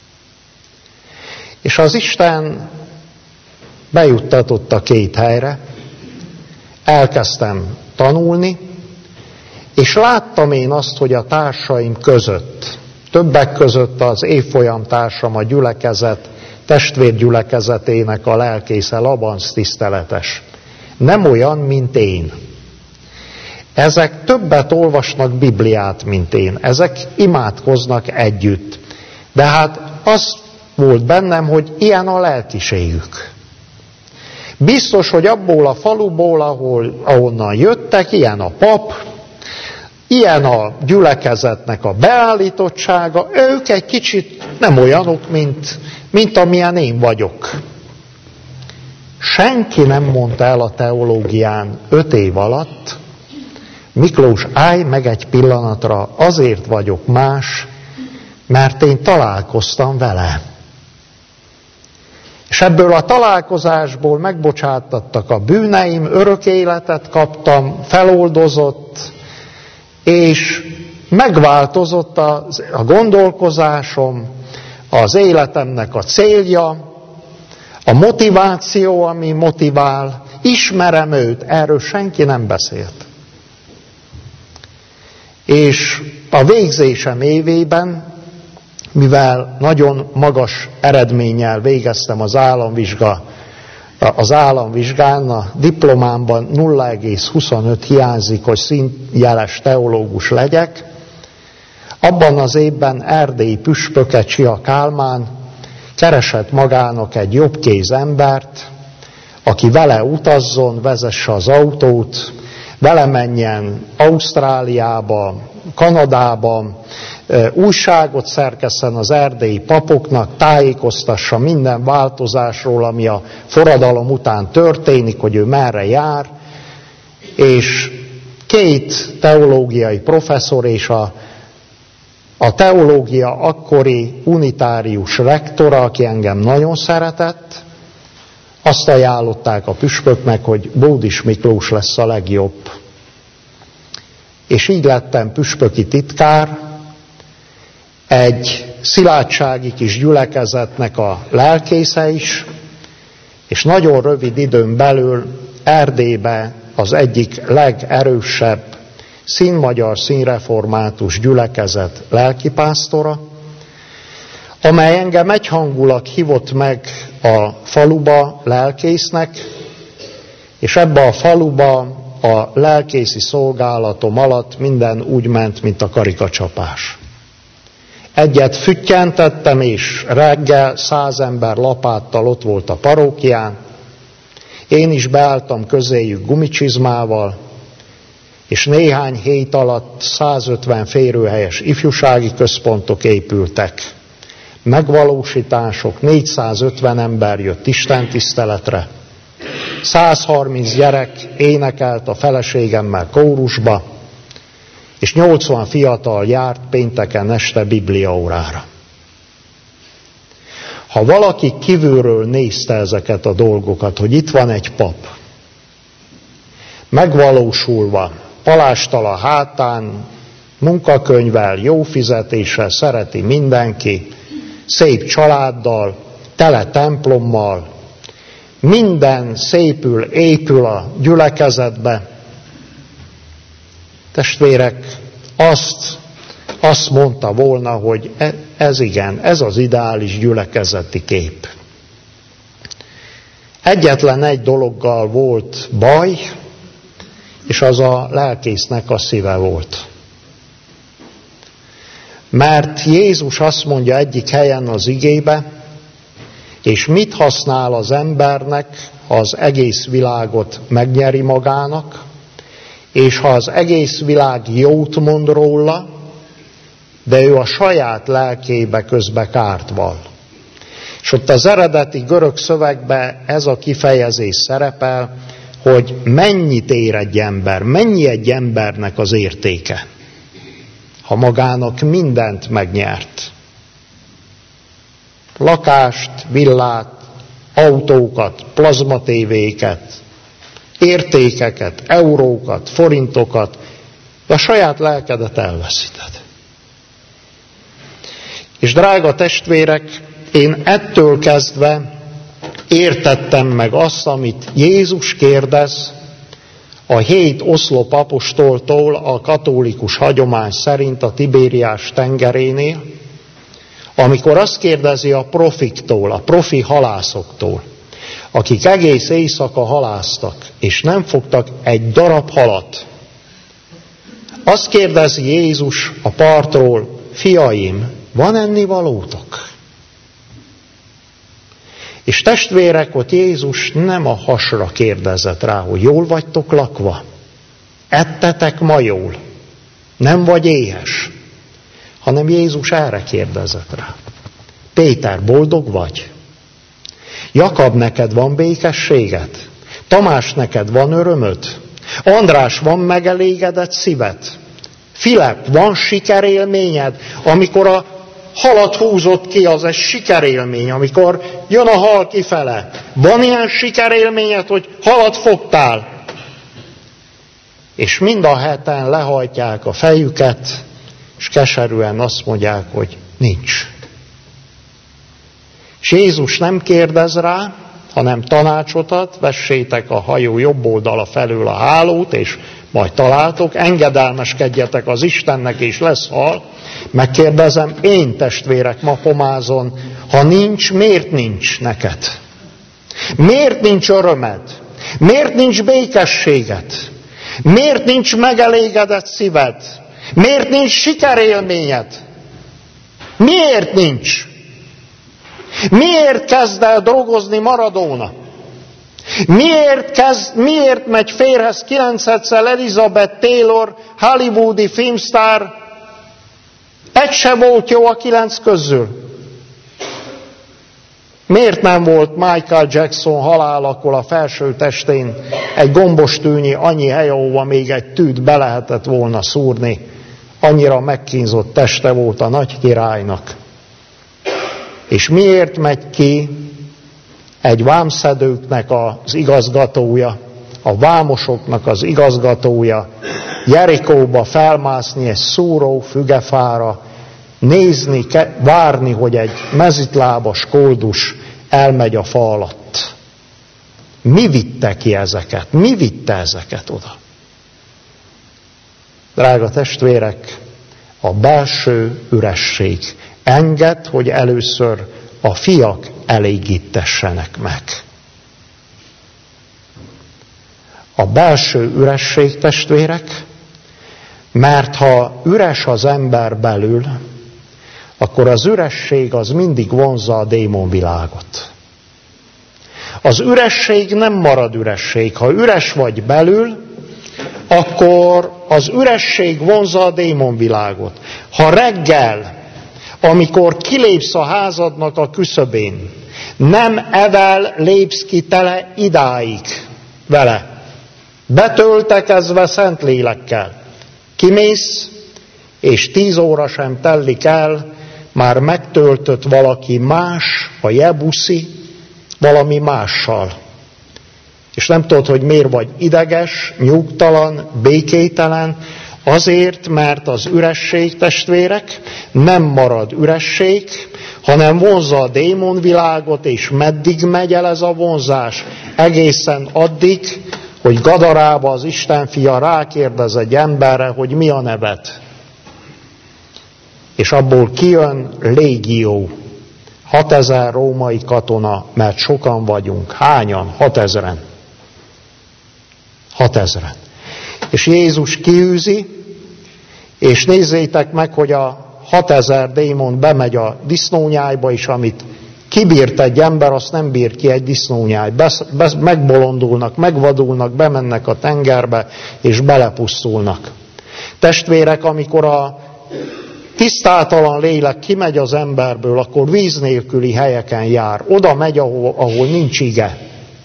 És az Isten bejuttatott a 2 helyre, elkezdtem tanulni, és láttam én azt, hogy a társaim között, többek között az évfolyam társam, a gyülekezet, testvérgyülekezetének a lelkésze, Labanc tiszteletes, nem olyan, mint én. Ezek többet olvasnak Bibliát, mint én. Ezek imádkoznak együtt. De hát az volt bennem, hogy ilyen a lelkiségük. Biztos, hogy abból a faluból, ahonnan jöttek, ilyen a pap, ilyen a gyülekezetnek a beállítottsága, ők egy kicsit nem olyanok, mint amilyen én vagyok. Senki nem mondta el a teológián 5 év alatt, Miklós, állj meg egy pillanatra, azért vagyok más, mert én találkoztam vele. És ebből a találkozásból megbocsátattak a bűneim, örök életet kaptam, feloldozott, és megváltozott a gondolkozásom, az életemnek a célja, a motiváció, ami motivál. Ismerem őt, erről senki nem beszélt. És a végzésem évében, mivel nagyon magas eredménnyel végeztem az államvizsgán, a diplomámban 0,25 hiányzik, hogy színjeles teológus legyek, abban az évben erdélyi püspöke Csia Kálmán keresett magának egy jobbkéz embert, aki vele utazzon, vezesse az autót, vele menjen Ausztráliába, Kanadába, újságot szerkesszen az erdélyi papoknak, tájékoztassa minden változásról, ami a forradalom után történik, hogy ő merre jár, és 2 teológiai professzor és a teológia akkori unitárius rektora, aki engem nagyon szeretett, azt ajánlották a püspöknek, hogy Bódis Miklós lesz a legjobb. És így lettem püspöki titkár, egy szilárdsági kis gyülekezetnek a lelkésze is, és nagyon rövid időn belül Erdélybe az egyik legerősebb színmagyar, színreformátus gyülekezet lelkipásztora, amely engem egyhangulag hívott meg a faluba lelkésznek, és ebbe a faluba a lelkészi szolgálatom alatt minden úgy ment, mint a karikacsapás. Egyet füttyentettem, és reggel 100 ember lapáttal ott volt a parókián. Én is beálltam közéjük gumicsizmával, és néhány hét alatt 150 férőhelyes ifjúsági központok épültek. Megvalósítások, 450 ember jött istentiszteletre, 130 gyerek énekelt a feleségemmel kórusba, és 80 fiatal járt pénteken este bibliaórára. Ha valaki kívülről nézte ezeket a dolgokat, hogy itt van egy pap, megvalósulva, palásttal a hátán, munkakönyvvel, jó fizetéssel, szereti mindenki, szép családdal, tele templommal, minden szépül, épül a gyülekezetbe. Testvérek, azt mondta volna, hogy ez igen, ez az ideális gyülekezeti kép. Egyetlen egy dologgal volt baj, és az a lelkésznek a szíve volt. Mert Jézus azt mondja egyik helyen az igébe, és mit használ az embernek, ha az egész világot megnyeri magának, és ha az egész világ jót mond róla, de ő a saját lelkébe közbe kárt val. És ott az eredeti görög szövegben ez a kifejezés szerepel, hogy mennyit ér egy ember, mennyi egy embernek az értéke, ha magának mindent megnyert. Lakást, villát, autókat, plazmatévéket, értékeket, eurókat, forintokat, de a saját lelkedet elveszíted. És drága testvérek, én ettől kezdve értettem meg azt, amit Jézus kérdez a 7 oszlop apostoltól a katolikus hagyomány szerint a Tibériás tengerénél, amikor azt kérdezi a profiktól, a profi halászoktól, akik egész éjszaka haláztak, és nem fogtak egy darab halat. Azt kérdezi Jézus a partról, fiaim, van ennivalótok? És testvérek, ott Jézus nem a hasra kérdezett rá, hogy jól vagytok lakva? Ettetek ma jól? Nem vagy éhes? Hanem Jézus erre kérdezett rá. Péter, boldog vagy? Jakab, neked van békességed? Tamás, neked van örömöd? András, van megelégedett szíved? Filip, van sikerélményed? Amikor a halat húzott ki, az egy sikerélmény. Amikor jön a hal kifele, van ilyen sikerélményed, hogy halat fogtál? És mind a heten lehajtják a fejüket, és keserűen azt mondják, hogy nincs. És Jézus nem kérdez rá, hanem tanácsot ad, vessétek a hajó jobb oldala felől a hálót, és majd találtok, engedelmeskedjetek az Istennek, és lesz hal. Megkérdezem, én testvérek ma pomázon, ha nincs, miért nincs neked? Miért nincs örömed? Miért nincs békességed? Miért nincs megelégedett szíved? Miért nincs sikerélményed? Miért nincs? Miért kezd el dolgozni Maradona? Miért megy férhez 9-szer Elizabeth Taylor, hollywoodi filmsztár? Egy se volt jó a 9 közül. Miért nem volt Michael Jackson halálakor a felső testén egy gombostűnyi annyi hely, ahova még egy tűt be lehetett volna szúrni? Annyira megkínzott teste volt a nagy királynak. És miért megy ki egy vámszedőknek az igazgatója, a vámosoknak az igazgatója Jerikóba felmászni egy szúró fügefára, nézni, várni, hogy egy mezitlábas koldus elmegy a fa alatt? Mi vitte ki ezeket? Mi vitte ezeket oda? Drága testvérek, a belső üresség. Engedd, hogy először a fiak elégítessenek meg. A belső üresség, testvérek, mert ha üres az ember belül, akkor az üresség az mindig vonzza a démonvilágot. Az üresség nem marad üresség. Ha üres vagy belül, akkor az üresség vonzza a démonvilágot. Ha reggel, amikor kilépsz a házadnak a küszöbén, nem evel lépsz ki tele idáig vele, betöltekezve Szentlélekkel, kimész, és 10 óra sem tellik el, már megtöltött valaki más, a jebuszi, valami mással. És nem tudod, hogy miért vagy ideges, nyugtalan, békételen, azért, mert az üresség, testvérek, nem marad üresség, hanem vonzza a démonvilágot, és meddig megy el ez a vonzás? Egészen addig, hogy Gadarába az Isten fia rákérdez egy emberre, hogy mi a neved. És abból kijön légió, 6000 római katona, mert sokan vagyunk. Hányan? 6000-en. 6000-en. És Jézus kiűzi, és nézzétek meg, hogy a 6000 démon bemegy a disznónyájba, és amit kibírt egy ember, azt nem bír ki egy disznónyáj. Megbolondulnak, megvadulnak, bemennek a tengerbe, és belepusztulnak. Testvérek, amikor a tisztátalan lélek kimegy az emberből, akkor víz nélküli helyeken jár. Oda megy, ahol nincs ige.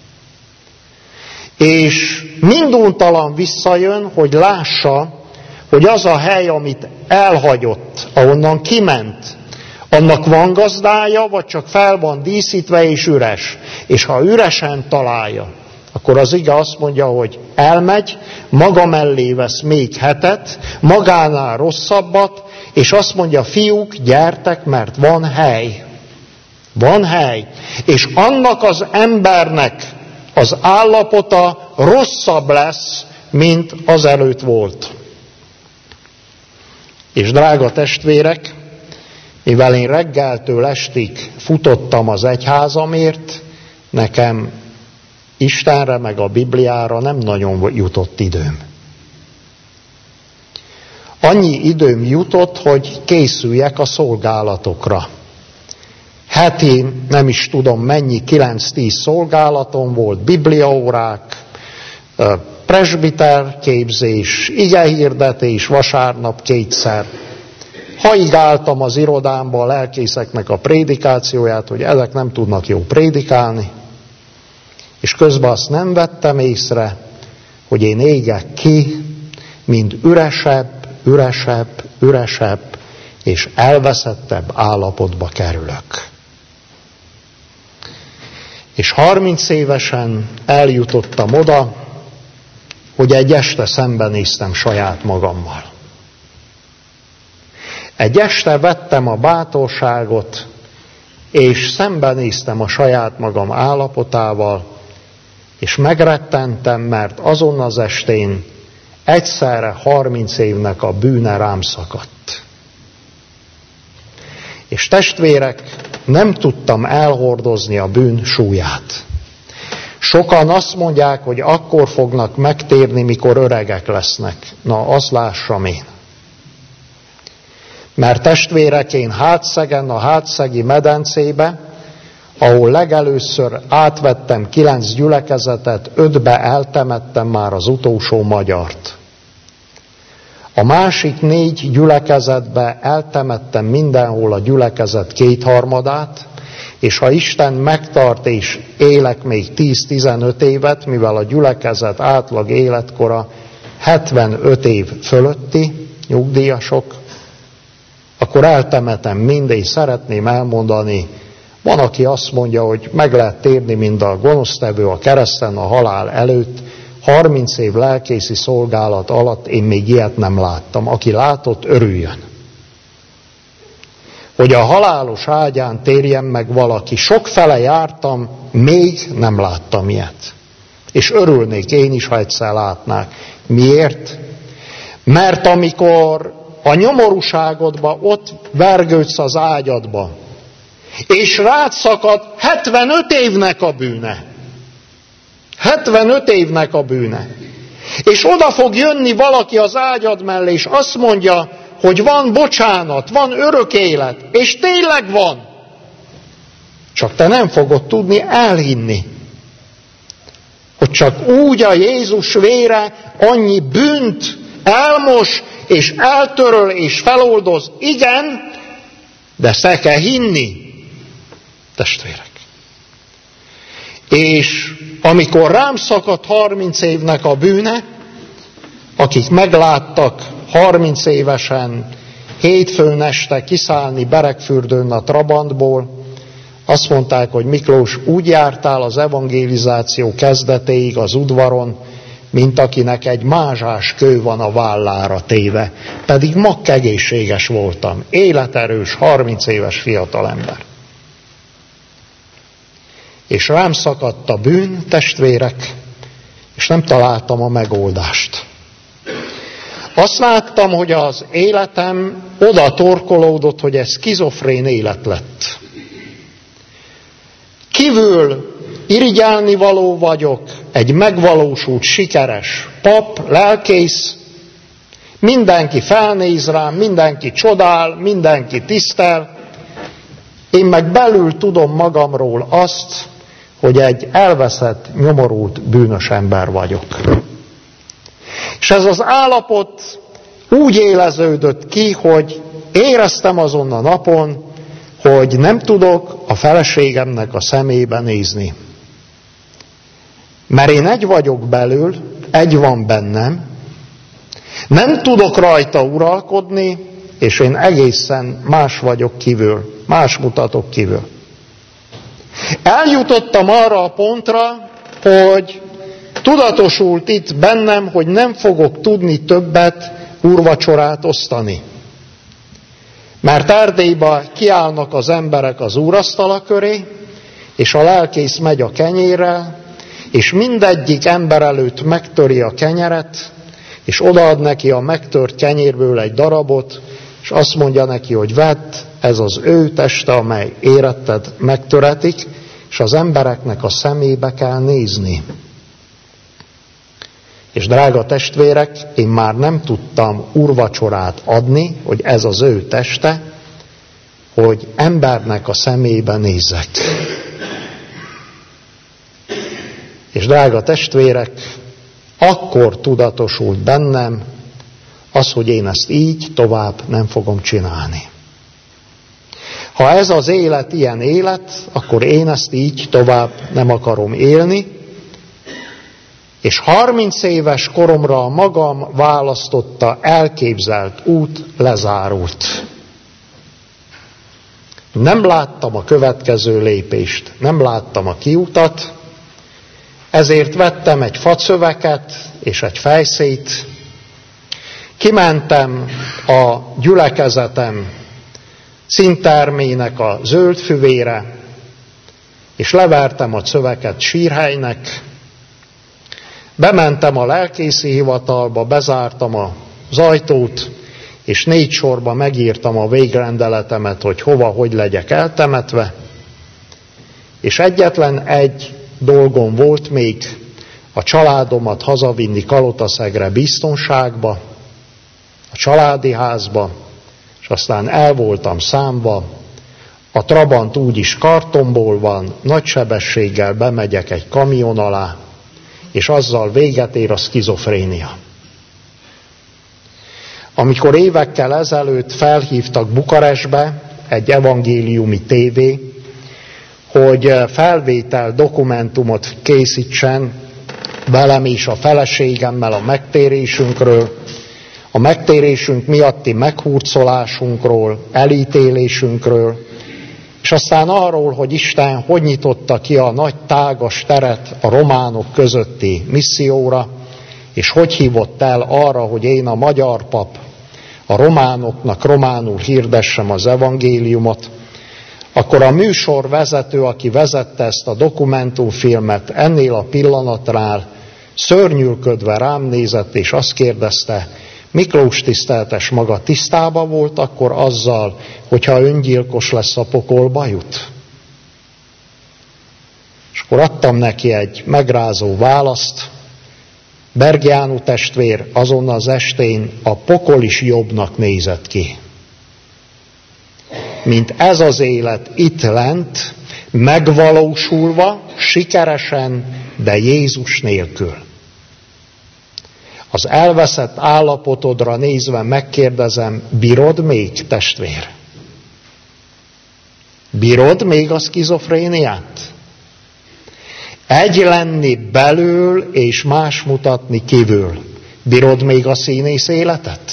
És minduntalan visszajön, hogy lássa, hogy az a hely, amit elhagyott, ahonnan kiment, annak van gazdája, vagy csak fel van díszítve és üres. És ha üresen találja, akkor az ige azt mondja, hogy elmegy, maga mellé vesz még 7, magánál rosszabbat, és azt mondja, fiúk, gyertek, mert van hely. Van hely. És annak az embernek az állapota rosszabb lesz, mint az előtt volt. És drága testvérek, mivel én reggeltől estig futottam az egyházamért, nekem Istenre meg a Bibliára nem nagyon jutott időm. Annyi időm jutott, hogy készüljek a szolgálatokra. Heti nem is tudom mennyi, 9-10 szolgálatom volt, bibliaórák, presbiter képzés, igehirdetés vasárnap 2-szer. Haigáltam az irodámba a lelkészeknek a prédikációját, hogy ezek nem tudnak jó prédikálni, és közben azt nem vettem észre, hogy én égek ki, mind üresebb és elveszettebb állapotba kerülök. És 30 évesen eljutottam oda, hogy egy este szembenéztem saját magammal. Egy este vettem a bátorságot, és szembenéztem a saját magam állapotával, és megrettentem, mert azon az estén egyszerre 30 évnek a bűne rám szakadt. És testvérek, nem tudtam elhordozni a bűn súlyát. Sokan azt mondják, hogy akkor fognak megtérni, mikor öregek lesznek. Na, azt lássam én. Mert testvérek, én Hátszegen, a Hátszegi medencébe, ahol legelőször átvettem 9 gyülekezetet, 5-be eltemettem már az utolsó magyart. A másik 4 gyülekezetbe eltemettem mindenhol a gyülekezet 2/3, és ha Isten megtart és élek még 10-15 évet, mivel a gyülekezet átlag életkora 75 év fölötti nyugdíjasok, akkor eltemetem mindegy. Szeretném elmondani, van, aki azt mondja, hogy meg lehet térni, mint a gonosztevő a kereszten a halál előtt. 30 év lelkészi szolgálat alatt én még ilyet nem láttam. Aki látott, örüljön. Hogy a halálos ágyán térjen meg valaki. Sokfele jártam, még nem láttam ilyet. És örülnék én is, ha egyszer látnák. Miért? Mert amikor a nyomorúságodba ott vergődsz az ágyadba, és rád szakad 75 évnek a bűne. 75 évnek a bűne. És oda fog jönni valaki az ágyad mellé, és azt mondja, hogy van bocsánat, van örök élet. És tényleg van. Csak te nem fogod tudni elhinni, hogy csak úgy a Jézus vére annyi bűnt elmos, és eltöröl, és feloldoz. Igen, de ezt kell hinni, testvérek. És amikor rám szakadt 30 évnek a bűne, akik megláttak 30 évesen hétfőn este kiszállni Beregfürdőn a Trabantból, azt mondták, hogy Miklós, úgy jártál az evangelizáció kezdetéig az udvaron, mint akinek egy mázsás kő van a vállára téve. Pedig makkegészséges voltam, életerős, 30 éves fiatalember. És rám szakadt a bűn, testvérek, és nem találtam a megoldást. Azt láttam, hogy az életem oda torkolódott, hogy ez skizofrén élet lett. Kívül irigyelnivaló vagyok, egy megvalósult, sikeres pap, lelkész, mindenki felnéz rám, mindenki csodál, mindenki tisztel, én meg belül tudom magamról azt, hogy egy elveszett, nyomorult, bűnös ember vagyok. És ez az állapot úgy éleződött ki, hogy éreztem azon a napon, hogy nem tudok a feleségemnek a szemébe nézni. Mert én egy vagyok belül, egy van bennem, nem tudok rajta uralkodni, és én egészen más vagyok kívül, más mutatok kívül. Eljutottam arra a pontra, hogy tudatosult itt bennem, hogy nem fogok tudni többet úrvacsorát osztani. Mert Erdélyba kiállnak az emberek az úrasztala köré, és a lelkész megy a kenyérrel, és mindegyik ember előtt megtöri a kenyeret, és odaad neki a megtört kenyérből egy darabot, és azt mondja neki, hogy vedd, ez az ő teste, amely éretted megtöretik, és az embereknek a szemébe kell nézni. És drága testvérek, én már nem tudtam úrvacsorát adni, hogy ez az ő teste, hogy embernek a szemébe nézzek. És drága testvérek, akkor tudatosult bennem az, hogy én ezt így tovább nem fogom csinálni. Ha ez az élet ilyen élet, akkor én ezt így tovább nem akarom élni, és 30 éves koromra a magam választotta, elképzelt út lezárult. Nem láttam a következő lépést, nem láttam a kiutat, ezért vettem egy facöveket és egy fejszét, kimentem a gyülekezetem színtermének a zöld füvére, és levertem a szöveket sírhelynek, bementem a lelkészi hivatalba, bezártam az ajtót, és 4 sorba megírtam a végrendeletemet, hogy hova, hogy legyek eltemetve, és egyetlen egy dolgom volt még, a családomat hazavinni Kalotaszegre biztonságba, a családi házba, és aztán el voltam számva, a Trabant úgyis kartonból van, nagy sebességgel bemegyek egy kamion alá, és azzal véget ér a szkizofrénia. Amikor évekkel ezelőtt felhívtak Bukarestbe egy evangéliumi tévé, hogy felvétel dokumentumot készítsen velem és a feleségemmel a megtérésünkről, a megtérésünk miatti meghurcolásunkról, elítélésünkről, és aztán arról, hogy Isten hogy nyitotta ki a nagy tágas teret a románok közötti misszióra, és hogy hívott el arra, hogy én a magyar pap a románoknak románul hirdessem az evangéliumot, akkor a műsorvezető, aki vezette ezt a dokumentumfilmet, ennél a pillanatnál szörnyűködve rám nézett, és azt kérdezte, Miklós tiszteltes, maga tisztában volt akkor azzal, hogyha öngyilkos lesz, a pokolba jut? És akkor adtam neki egy megrázó választ. Bergjánu testvér azon az estén a pokol is jobbnak nézett ki. Mint ez az élet itt lent, megvalósulva, sikeresen, de Jézus nélkül. Az elveszett állapotodra nézve megkérdezem, bírod még, testvér? Bírod még a szkizofréniát? Egy lenni belül és más mutatni kívül. Bírod még a színész életet?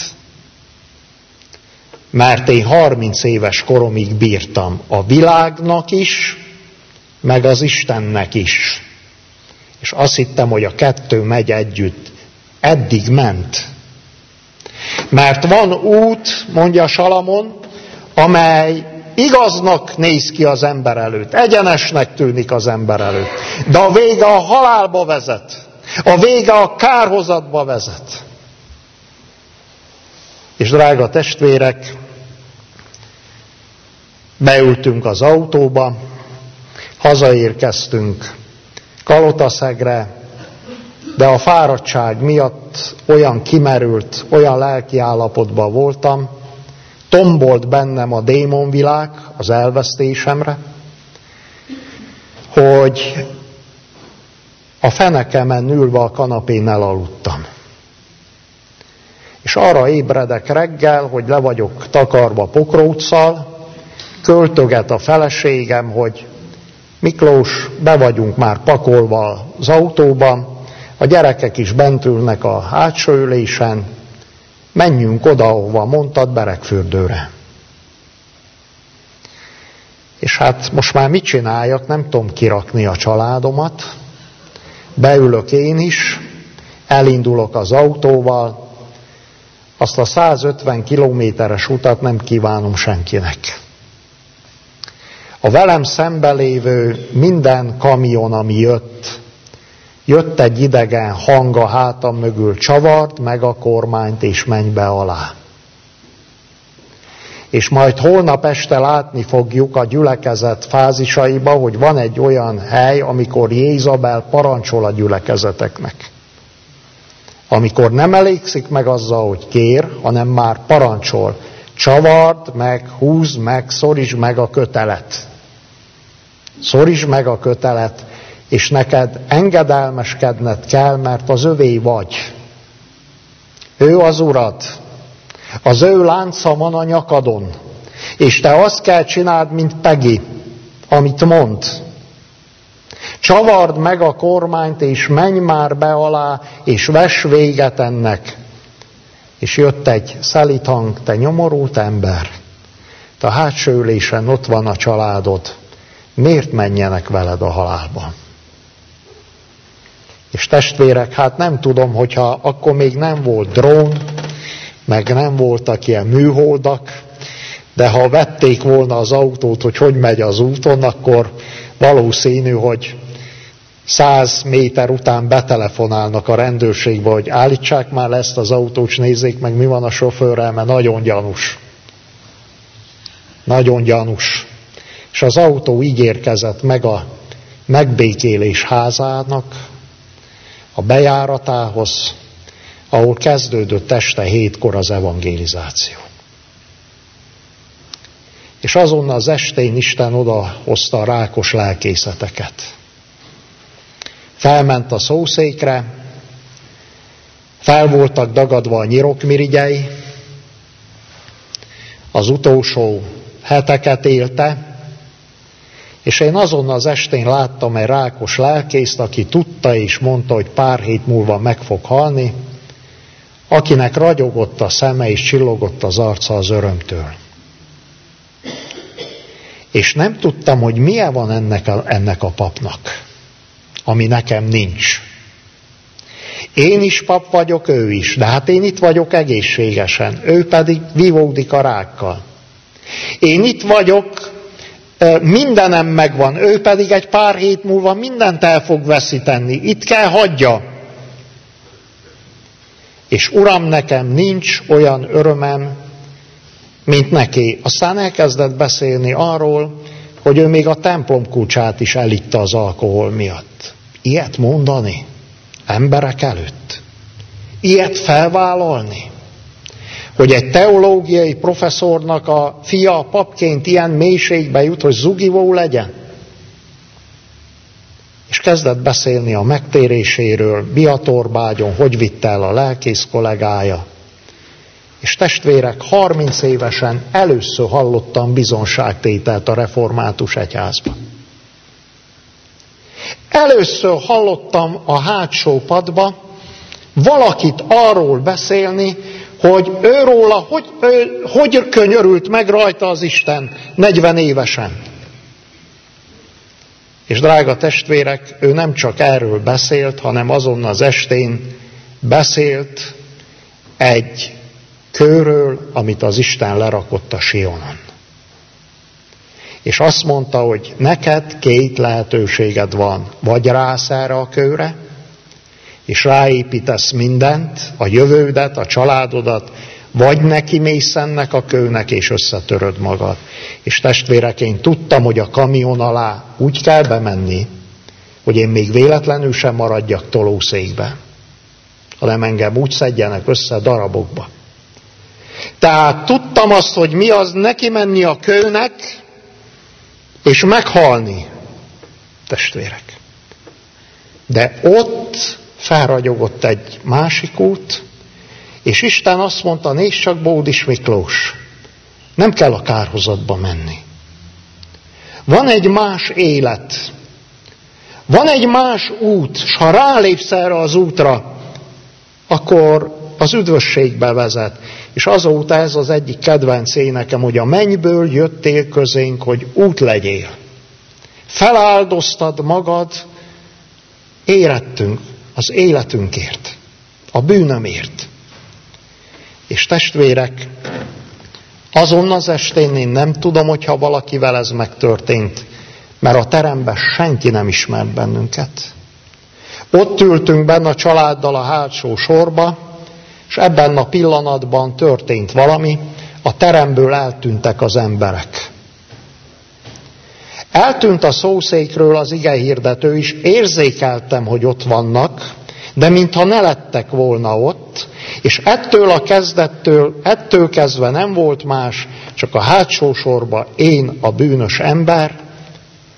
Mert én 30 éves koromig bírtam a világnak is, meg az Istennek is. És azt hittem, hogy a kettő megy együtt. Eddig ment. Mert van út, mondja Salamon, amely igaznak néz ki az ember előtt, egyenesnek tűnik az ember előtt, de a vége a halálba vezet, a vége a kárhozatba vezet. És drága testvérek, beültünk az autóba, hazaérkeztünk Kalotaszegre, de a fáradtság miatt olyan kimerült, olyan lelki állapotban voltam, tombolt bennem a démonvilág az elvesztésemre, hogy a fenekemen ülve a kanapén elaludtam. És arra ébredek reggel, hogy le vagyok takarva pokróccal, költöget a feleségem, hogy Miklós, be vagyunk már pakolva az autóban, a gyerekek is bent ülnek a hátsó ülésen, menjünk oda, ahova mondtad, Beregfürdőre. És hát most már mit csináljak, nem tudom kirakni a családomat, beülök én is, elindulok az autóval, azt a 150 kilométeres utat nem kívánom senkinek. A velem szemben lévő minden kamion, ami jött egy idegen hang a hátam mögül, csavard meg a kormányt és menj be alá. És majd holnap este látni fogjuk a gyülekezet fázisaiba, hogy van egy olyan hely, amikor Jézabel parancsol a gyülekezeteknek. Amikor nem elégszik meg azzal, hogy kér, hanem már parancsol. Csavard meg, húzd meg, szorítsd meg a kötelet. Szorítsd meg a kötelet, és neked engedelmeskedned kell, mert az övé vagy. Ő az urad, az ő lánca van a nyakadon, és te azt kell csináld, mint Pegi, amit mond. Csavard meg a kormányt, és menj már be alá, és vess véget ennek. És jött egy szelíd hang, te nyomorult ember, te a hátsó ülésen ott van a családod, miért menjenek veled a halálba? És testvérek, hát nem tudom, hogyha akkor még nem volt drón, meg nem voltak ilyen műholdak, de ha vették volna az autót, hogy megy az úton, akkor valószínű, hogy 100 méter után betelefonálnak a rendőrségbe, hogy állítsák már le ezt az autót, és nézzék meg, mi van a sofőrrel, mert nagyon gyanús. Nagyon gyanús. És az autó így érkezett meg a megbékélés házának, a bejáratához, ahol kezdődött este 7-kor az evangelizáció. És azon az estén Isten oda hozta a rákos lelkészeteket. Felment a szószékre, fel voltak dagadva a nyirokmirigyei, az utolsó heteket élte, és én azon az estén láttam egy rákos lelkészt, aki tudta és mondta, hogy pár hét múlva meg fog halni, akinek ragyogott a szeme és csillogott az arca az örömtől. És nem tudtam, hogy milyen van ennek a papnak, ami nekem nincs. Én is pap vagyok, ő is, de hát én itt vagyok egészségesen, ő pedig vívódik a rákkal. Én itt vagyok, mindenem megvan, ő pedig egy pár hét múlva mindent el fog veszíteni, itt kell hagyja. És Uram, nekem nincs olyan örömem, mint neki. Aztán elkezdett beszélni arról, hogy ő még a templom kulcsát is elitta az alkohol miatt. Ilyet mondani? Emberek előtt? Ilyet felvállalni? Hogy egy teológiai professzornak a fia papként ilyen mélységbe jut, hogy zugivó legyen? És kezdett beszélni a megtéréséről, Biatorbágyon, hogy vitte el a lelkész kollégája. És testvérek, 30 évesen először hallottam bizonságtételt a református egyházban. Először hallottam a hátsó padba valakit arról beszélni, hogy őróla hogy könyörült meg rajta az Isten 40 évesen. És drága testvérek, ő nem csak erről beszélt, hanem azon az estén beszélt egy kőről, amit az Isten lerakott a Sionon. És azt mondta, hogy neked 2 lehetőséged van, vagy rász erre a kőre, és ráépítesz mindent, a jövődet, a családodat, vagy neki mész ennek a kőnek, és összetöröd magad. És testvérek, én tudtam, hogy a kamion alá úgy kell bemenni, hogy én még véletlenül sem maradjak tolószékbe, hanem engem úgy szedjenek össze darabokba. Tehát tudtam azt, hogy mi az neki menni a kőnek, és meghalni, testvérek. De ott felragyogott egy másik út, és Isten azt mondta, nézd csak, Bódis Miklós, nem kell a kárhozatba menni. Van egy más élet, van egy más út, és ha rálépsz erre az útra, akkor az üdvösségbe vezet. És azóta ez az egyik kedvenc énekem, hogy a mennyből jöttél közénk, hogy út legyél. Feláldoztad magad, érettünk az életünkért, a bűnömért. És testvérek, azon az estén én nem tudom, hogyha valakivel ez megtörtént, mert a teremben senki nem ismert bennünket. Ott ültünk benne a családdal a hátsó sorba, és ebben a pillanatban történt valami, a teremből eltűntek az emberek. Eltűnt a szószékről az igehirdető is, érzékeltem, hogy ott vannak, de mintha ne lettek volna ott, és ettől kezdve nem volt más, csak a hátsó sorba én, a bűnös ember,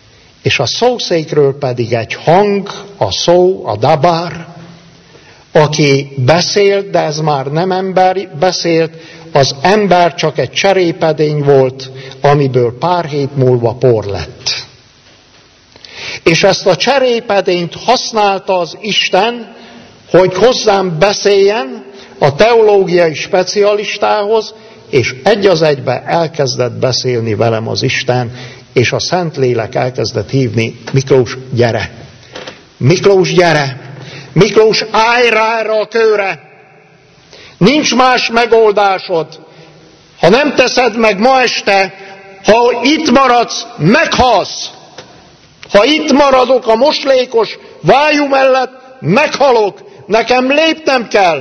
és a szószékről pedig egy hang, a szó, a dabar, aki beszélt, de ez már nem ember beszélt, az ember csak egy cserépedény volt, amiből pár hét múlva por lett. És ezt a cserépedényt használta az Isten, hogy hozzám beszéljen a teológiai specialistához, és egy az egybe elkezdett beszélni velem az Isten, és a Szentlélek elkezdett hívni: Miklós, gyere! Miklós, gyere! Miklós, állj rá erre a kőre! Nincs más megoldásod. Ha nem teszed meg ma este, ha itt maradsz, meghalsz. Ha itt maradok a moslékos vájú mellett, meghalok. Nekem lépnem kell.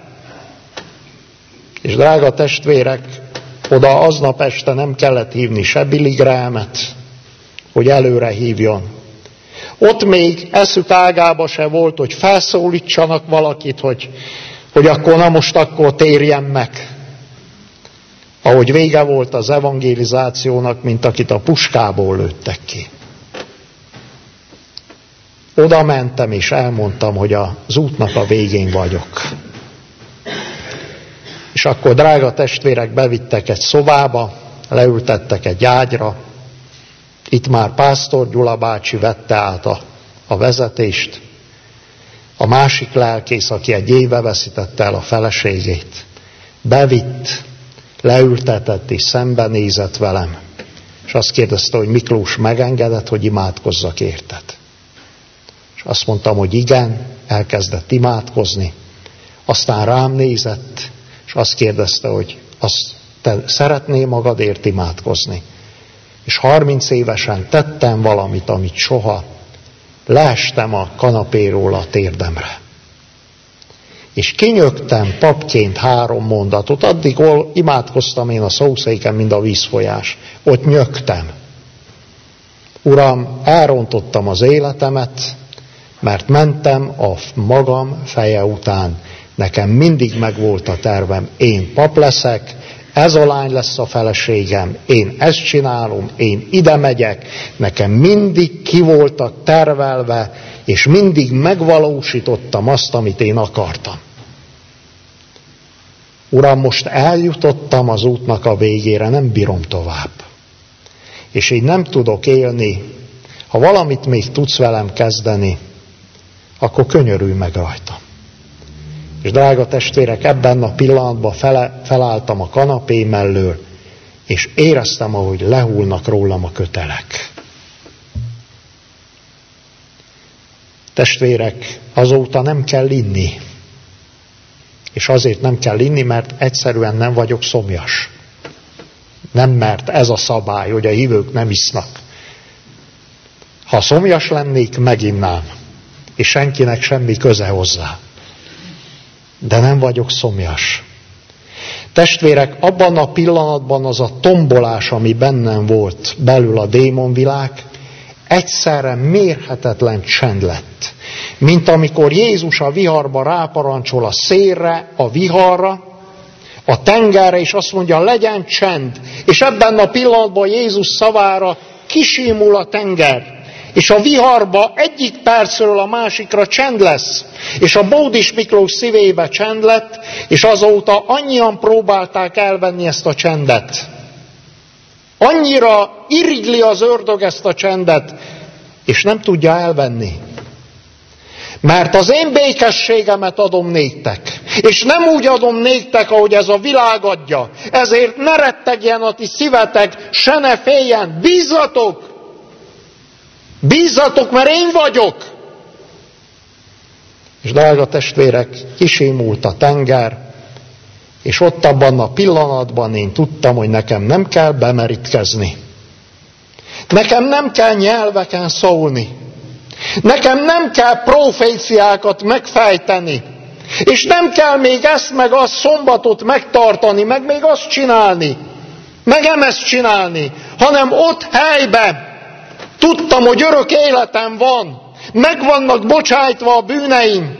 És drága testvérek, oda aznap este nem kellett hívni se Billy Grahamet, hogy előre hívjon. Ott még eszük ágába se volt, hogy felszólítsanak valakit, hogy akkor na most akkor térjen meg. Ahogy vége volt az evangelizációnak, mint akit a puskából lőttek ki. Oda mentem és elmondtam, hogy az útnak a végén vagyok. És akkor, drága testvérek, bevittek egy szobába, leültettek egy ágyra. Itt már Pásztor Gyula bácsi vette át a vezetést. A másik lelkész, aki egy éve veszítette el a feleségét, bevitt, leültetett és szembenézett velem. És azt kérdezte, hogy Miklós, megengedett, hogy imádkozzak érted? És azt mondtam, hogy igen, elkezdett imádkozni. Aztán rám nézett, és azt kérdezte, hogy te szeretnél magadért imádkozni? És 30 évesen tettem valamit, amit soha. Leestem a kanapéról a térdemre. És kinyögtem papként 3 mondatot. Addig imádkoztam én a szószéken, mint a vízfolyás. Ott nyögtem. Uram, elrontottam az életemet, mert mentem a magam feje után. Nekem mindig megvolt a tervem. Én pap leszek, ez a lány lesz a feleségem, én ezt csinálom, én ide megyek. Nekem mindig ki voltak tervelve, és mindig megvalósítottam azt, amit én akartam. Uram, most eljutottam az útnak a végére, nem bírom tovább. És így nem tudok élni. Ha valamit még tudsz velem kezdeni, akkor könyörülj meg rajtam. És drága testvérek, ebben a pillanatban felálltam a kanapé mellől, és éreztem, ahogy lehúlnak rólam a kötelek. Testvérek, azóta nem kell inni. És azért nem kell inni, mert egyszerűen nem vagyok szomjas. Nem, mert ez a szabály, hogy a hívők nem isznak. Ha szomjas lennék, meginnám. És senkinek semmi köze hozzá. De nem vagyok szomjas. Testvérek, abban a pillanatban az a tombolás, ami bennem volt belül a démonvilág, egyszerre mérhetetlen csend lett. Mint amikor Jézus a viharba ráparancsol a szélre, a viharra, a tengerre, és azt mondja, legyen csend. És ebben a pillanatban Jézus szavára kisimul a tenger. És a viharba egyik percről a másikra csend lesz. És a Bódis Miklós szívébe csend lett, és azóta annyian próbálták elvenni ezt a csendet. Annyira irigli az ördög ezt a csendet, és nem tudja elvenni. Mert az én békességemet adom néktek. És nem úgy adom néktek, ahogy ez a világ adja. Ezért ne rettegjen a ti szívetek, se ne féljen. Bízzatok! Bízzatok, mert én vagyok! És drága testvérek, kisémult a tenger, és ott abban a pillanatban én tudtam, hogy nekem nem kell bemerítkezni. Nekem nem kell nyelveken szólni. Nekem nem kell proféciákat megfejteni. És nem kell még ezt meg azt szombatot megtartani, meg még azt csinálni. Meg nem ezt csinálni, hanem ott helyben tudtam, hogy örök életem van. Meg vannak bocsájtva a bűneim.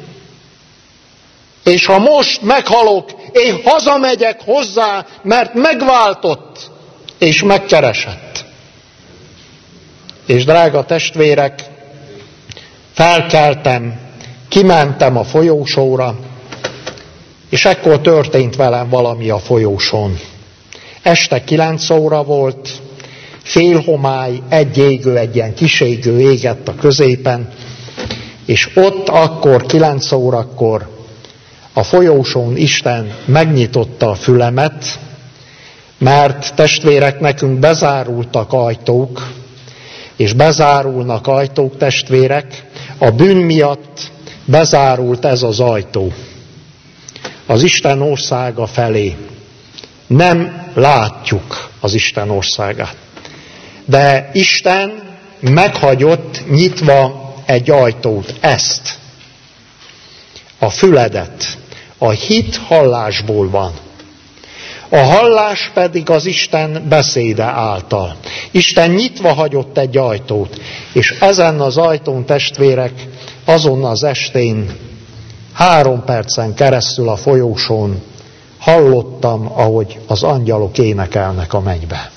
És ha most meghalok, én hazamegyek hozzá, mert megváltott és megkeresett. És drága testvérek, felkeltem, kimentem a folyósóra, és ekkor történt velem valami a folyósón. Este 9 óra volt, félhomály, egy égő, egy ilyen kis égő égett a középen, és ott akkor 9 órakor a folyósón Isten megnyitotta a fülemet, mert testvérek, nekünk bezárultak ajtók, és bezárulnak ajtók, testvérek, a bűn miatt bezárult ez az ajtó az Isten országa felé. Nem látjuk az Isten országát. De Isten meghagyott nyitva egy ajtót, ezt. A füledet. A hit hallásból van. A hallás pedig az Isten beszéde által. Isten nyitva hagyott egy ajtót, és ezen az ajtón, testvérek, azon az estén 3 percen keresztül a folyósón hallottam, ahogy az angyalok énekelnek a mennybe.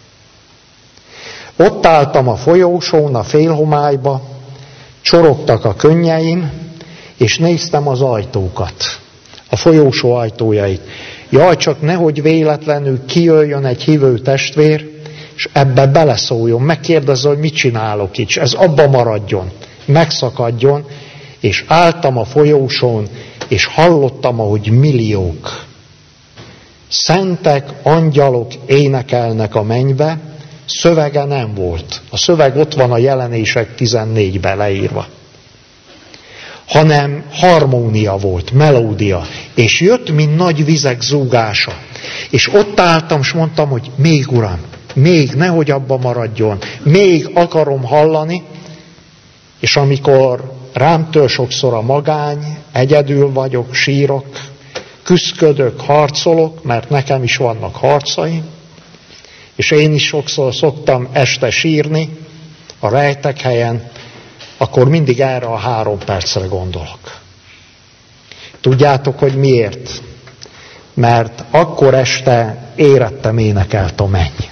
Ott álltam a folyósón, a félhomályba, csorogtak a könnyeim, és néztem az ajtókat, a folyósó ajtójait. Jaj, csak nehogy véletlenül kijöjjön egy hívő testvér, és ebbe beleszóljon, megkérdezze, hogy mit csinálok itt, ez abba maradjon, megszakadjon, és álltam a folyósón, és hallottam, ahogy milliók, szentek, angyalok énekelnek a mennybe, szövege nem volt. A szöveg ott van a Jelenések 14-ben leírva. Hanem harmónia volt, melódia, és jött, mint nagy vizek zúgása. És ott álltam, és mondtam, hogy még, Uram, még, nehogy abba maradjon, még akarom hallani, és amikor rám tör sokszor a magány, egyedül vagyok, sírok, küszködök, harcolok, mert nekem is vannak harcaim, és én is sokszor szoktam este sírni a rejtek helyen, akkor mindig erre a 3 percre gondolok. Tudjátok, hogy miért? Mert akkor este érettem énekelt a menny.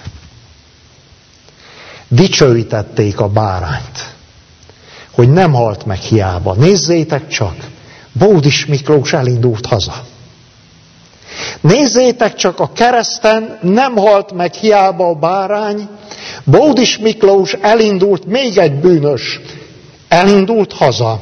Dicsőítették a bárányt, hogy nem halt meg hiába. Nézzétek csak, Bódis Miklós elindult haza. Nézzétek csak, a kereszten nem halt meg hiába a bárány, Bódis Miklós elindult, még egy bűnös, elindult haza.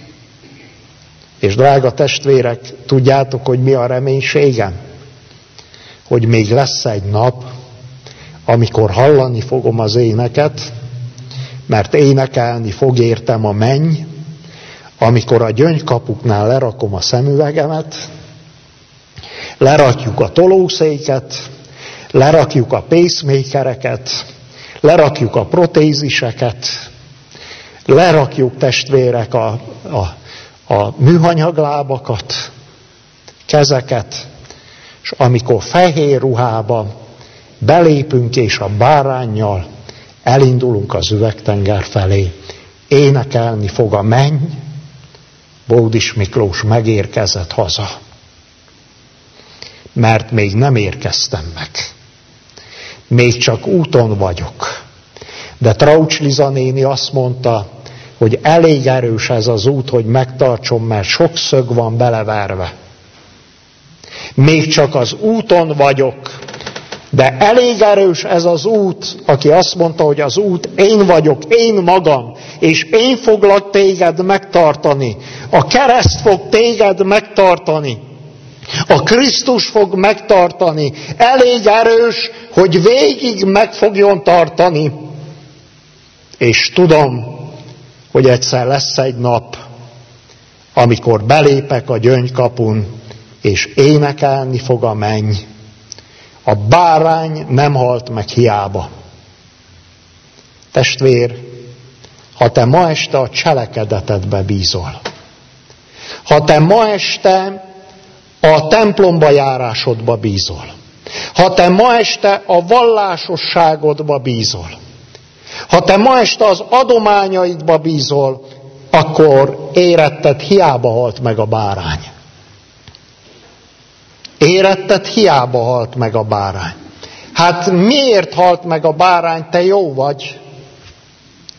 És drága testvérek, tudjátok, hogy mi a reménységem? Hogy még lesz egy nap, amikor hallani fogom az éneket, mert énekelni fog értem a menny, amikor a gyöngykapuknál lerakom a szemüvegemet, lerakjuk a tolószéket, lerakjuk a pacemakereket, lerakjuk a protéziseket, lerakjuk, testvérek, a műhanyaglábakat, kezeket, és amikor fehér ruhába belépünk, és a báránnyal elindulunk az üvegtenger felé, énekelni fog a menny, Bódis Miklós megérkezett haza. Mert még nem érkeztem meg. Még csak úton vagyok. De Traucs Liza néni azt mondta, hogy elég erős ez az út, hogy megtartson, mert sok szög van beleverve. Még csak az úton vagyok, de elég erős ez az út, aki azt mondta, hogy az út én vagyok, én magam, és én foglak téged megtartani. A kereszt fog téged megtartani. A Krisztus fog megtartani. Elég erős, hogy végig meg fogjon tartani. És tudom, hogy egyszer lesz egy nap, amikor belépek a gyöngykapun, és énekelni fog a menny. A bárány nem halt meg hiába. Testvér, ha te ma este a cselekedetedbe bízol, ha te ma este a templomba járásodba bízol, ha te ma este a vallásosságodba bízol, ha te ma este az adományaidba bízol, akkor éretted, hiába halt meg a bárány. Éretted, hiába halt meg a bárány. Hát miért halt meg a bárány? Te jó vagy.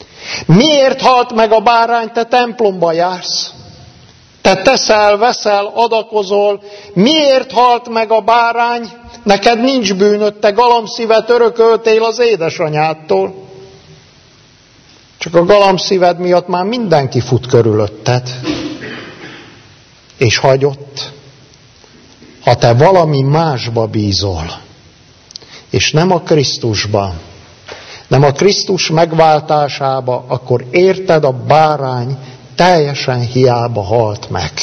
Miért halt meg a bárány, te templomba jársz? Te teszel, veszel, adakozol. Miért halt meg a bárány? Neked nincs bűnöd, te galamszívet örököltél az édesanyádtól. Csak a galamszíved miatt már mindenki fut körülötted. És hagyott. Ha te valami másba bízol, és nem a Krisztusba, nem a Krisztus megváltásába, akkor érted, a bárány teljesen hiába halt meg.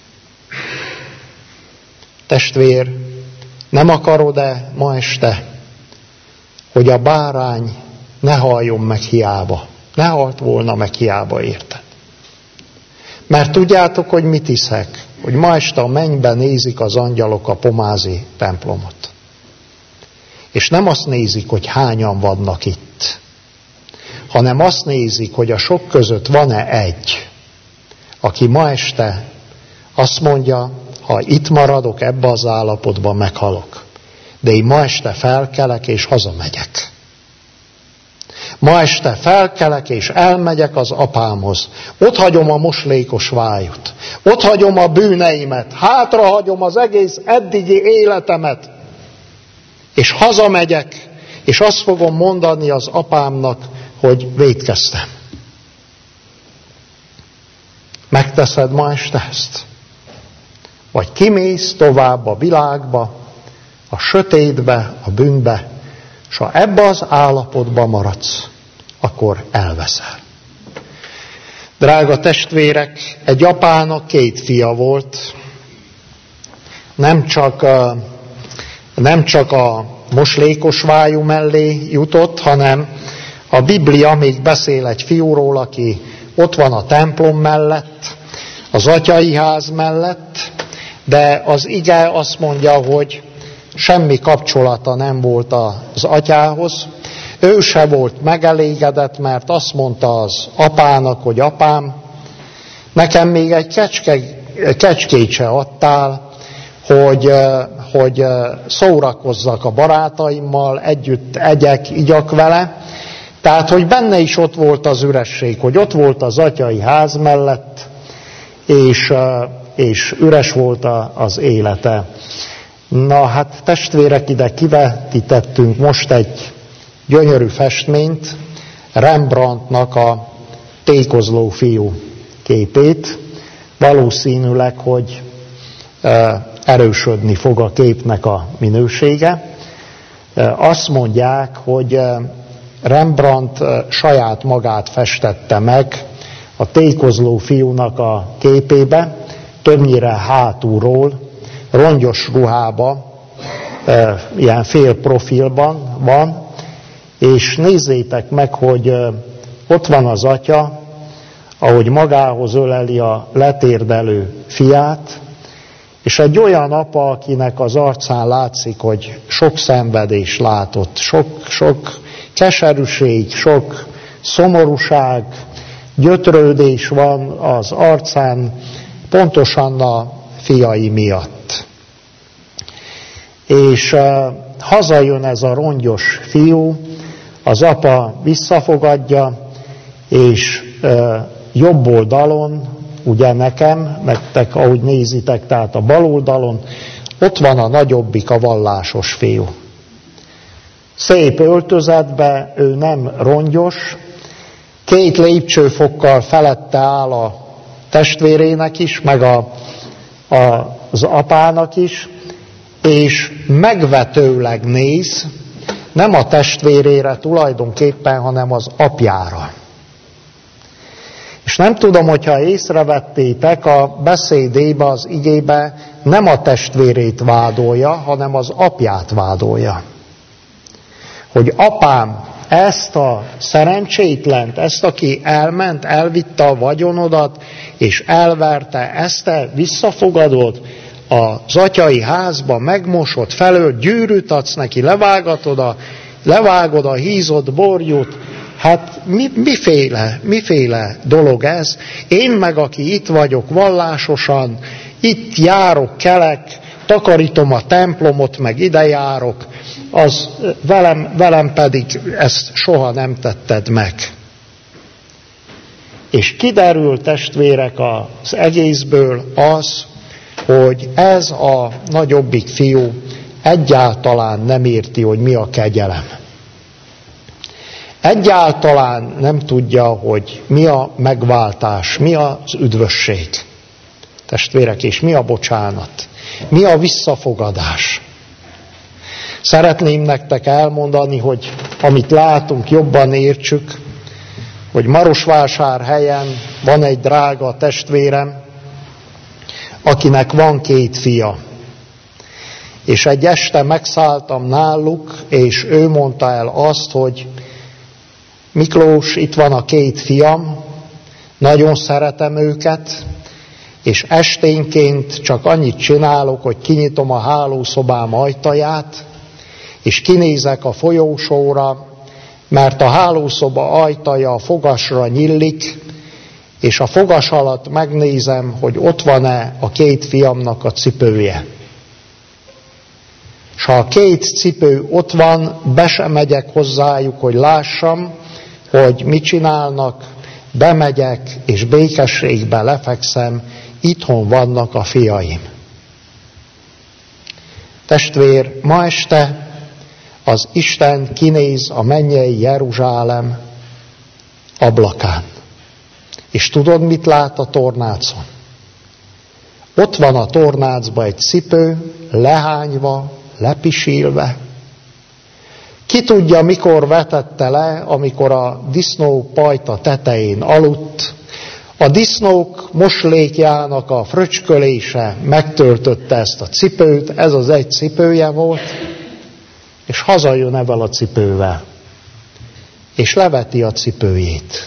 Testvér, nem akarod-e ma este, hogy a bárány ne haljon meg hiába? Ne halt volna meg hiába, érted? Mert tudjátok, hogy mit hiszek? Hogy ma este a mennyben nézik az angyalok a pomázi templomot. És nem azt nézik, hogy hányan vannak itt, hanem azt nézik, hogy a sok között van-e egy, aki ma este azt mondja, ha itt maradok ebbe az állapotban, meghalok. De én ma este felkelek és hazamegyek. Ma este felkelek és elmegyek az apámhoz. Ott hagyom a moslékos vájút. Ott hagyom a bűneimet. Hátrahagyom az egész eddigi életemet. És hazamegyek, és azt fogom mondani az apámnak, hogy vétkeztem. Megteszed ma este ezt? Vagy kimész tovább a világba, a sötétbe, a bűnbe, és ha ebbe az állapotba maradsz, akkor elveszel. Drága testvérek, egy apának 2 fia volt. Nem csak a moslékos vájú mellé jutott, hanem a Biblia még beszél egy fiúról, aki ott van a templom mellett, az atyai ház mellett, de az ige azt mondja, hogy semmi kapcsolata nem volt az atyához. Ő se volt megelégedett, mert azt mondta az apának, hogy apám, nekem még egy kecskét se adtál, hogy szórakozzak a barátaimmal, együtt egyek, igyak vele. Tehát, hogy benne is ott volt az üresség, hogy ott volt az atyai ház mellett, és üres volt az élete. Na hát testvérek, ide kivetítettünk most egy gyönyörű festményt, Rembrandtnak a Tékozló fiú képét. Valószínűleg, hogy erősödni fog a képnek a minősége. Azt mondják, hogy Rembrandt saját magát festette meg a tékozló fiúnak a képébe, többnyire hátulról, rongyos ruhába, ilyen félprofilban van, és nézzétek meg, hogy ott van az atya, ahogy magához öleli a letérdelő fiát, és egy olyan apa, akinek az arcán látszik, hogy sok szenvedés látott, sok keserűség, sok szomorúság, gyötrődés van az arcán, pontosan a fiai miatt. És hazajön ez a rongyos fiú, az apa visszafogadja, és jobb oldalon, ugye nekem, nektek ahogy nézitek, tehát a bal oldalon, ott van a nagyobbik, a vallásos fiú. Szép öltözetbe, ő nem rongyos, 2 lépcsőfokkal felette áll a testvérének is, meg az apának is, és megvetőleg néz, nem a testvérére tulajdonképpen, hanem az apjára. És nem tudom, hogyha észrevettétek, a beszédébe, az igébe nem a testvérét vádolja, hanem az apját vádolja. Hogy apám, ezt a szerencsétlent, ezt, aki elment, elvitte a vagyonodat, és elverte, ezt te visszafogadod, az atyai házba megmosod, felől gyűrűt adsz neki, levágod a hízott borjút. Hát miféle dolog ez? Én meg, aki itt vagyok vallásosan, itt járok, kelek, takarítom a templomot, meg ide járok, az velem pedig ezt soha nem tetted meg. És kiderül, testvérek, az egészből az, hogy ez a nagyobbik fiú egyáltalán nem érti, hogy mi a kegyelem. Egyáltalán nem tudja, hogy mi a megváltás, mi az üdvösség. Testvérek, és mi a bocsánat, mi a visszafogadás. Szeretném nektek elmondani, hogy amit látunk, jobban értsük, hogy Marosvásárhelyen van egy drága testvérem, akinek van 2 fia. És egy este megszálltam náluk, és ő mondta el azt, hogy Miklós, itt van a 2 fiam, nagyon szeretem őket, és esténként csak annyit csinálok, hogy kinyitom a hálószobám ajtaját, és kinézek a folyósóra, mert a hálószoba ajtaja a fogasra nyílik, és a fogas alatt megnézem, hogy ott van-e a 2 fiamnak a cipője. És ha a 2 cipő ott van, be sem megyek hozzájuk, hogy lássam, hogy mit csinálnak, bemegyek, és békességben lefekszem, itthon vannak a fiaim. Testvér, ma este az Isten kinéz a mennyei Jeruzsálem ablakán. És tudod, mit lát a tornácon? Ott van a tornácban egy cipő, lehányva, lepisilve. Ki tudja, mikor vetette le, amikor a disznó pajta tetején aludt. A disznók moslékjának a fröcskölése megtöltötte ezt a cipőt, ez az egy cipője volt, és hazajön ebben a cipővel, és leveti a cipőjét.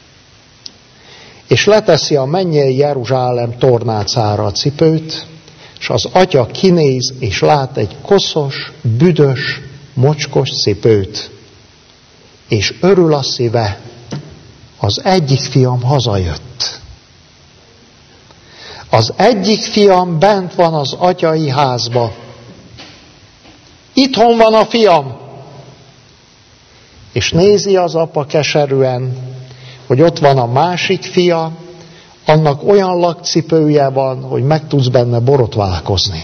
És leteszi a mennyei Jeruzsálem tornácára a cipőt, és az atya kinéz, és lát egy koszos, büdös, mocskos cipőt. És örül a szíve, az egyik fiam hazajött. Az egyik fiam bent van az atyai házba. Itthon van a fiam. És nézi az apa keserűen, hogy ott van a másik fia, annak olyan lakcipője van, hogy meg tudsz benne borotválkozni.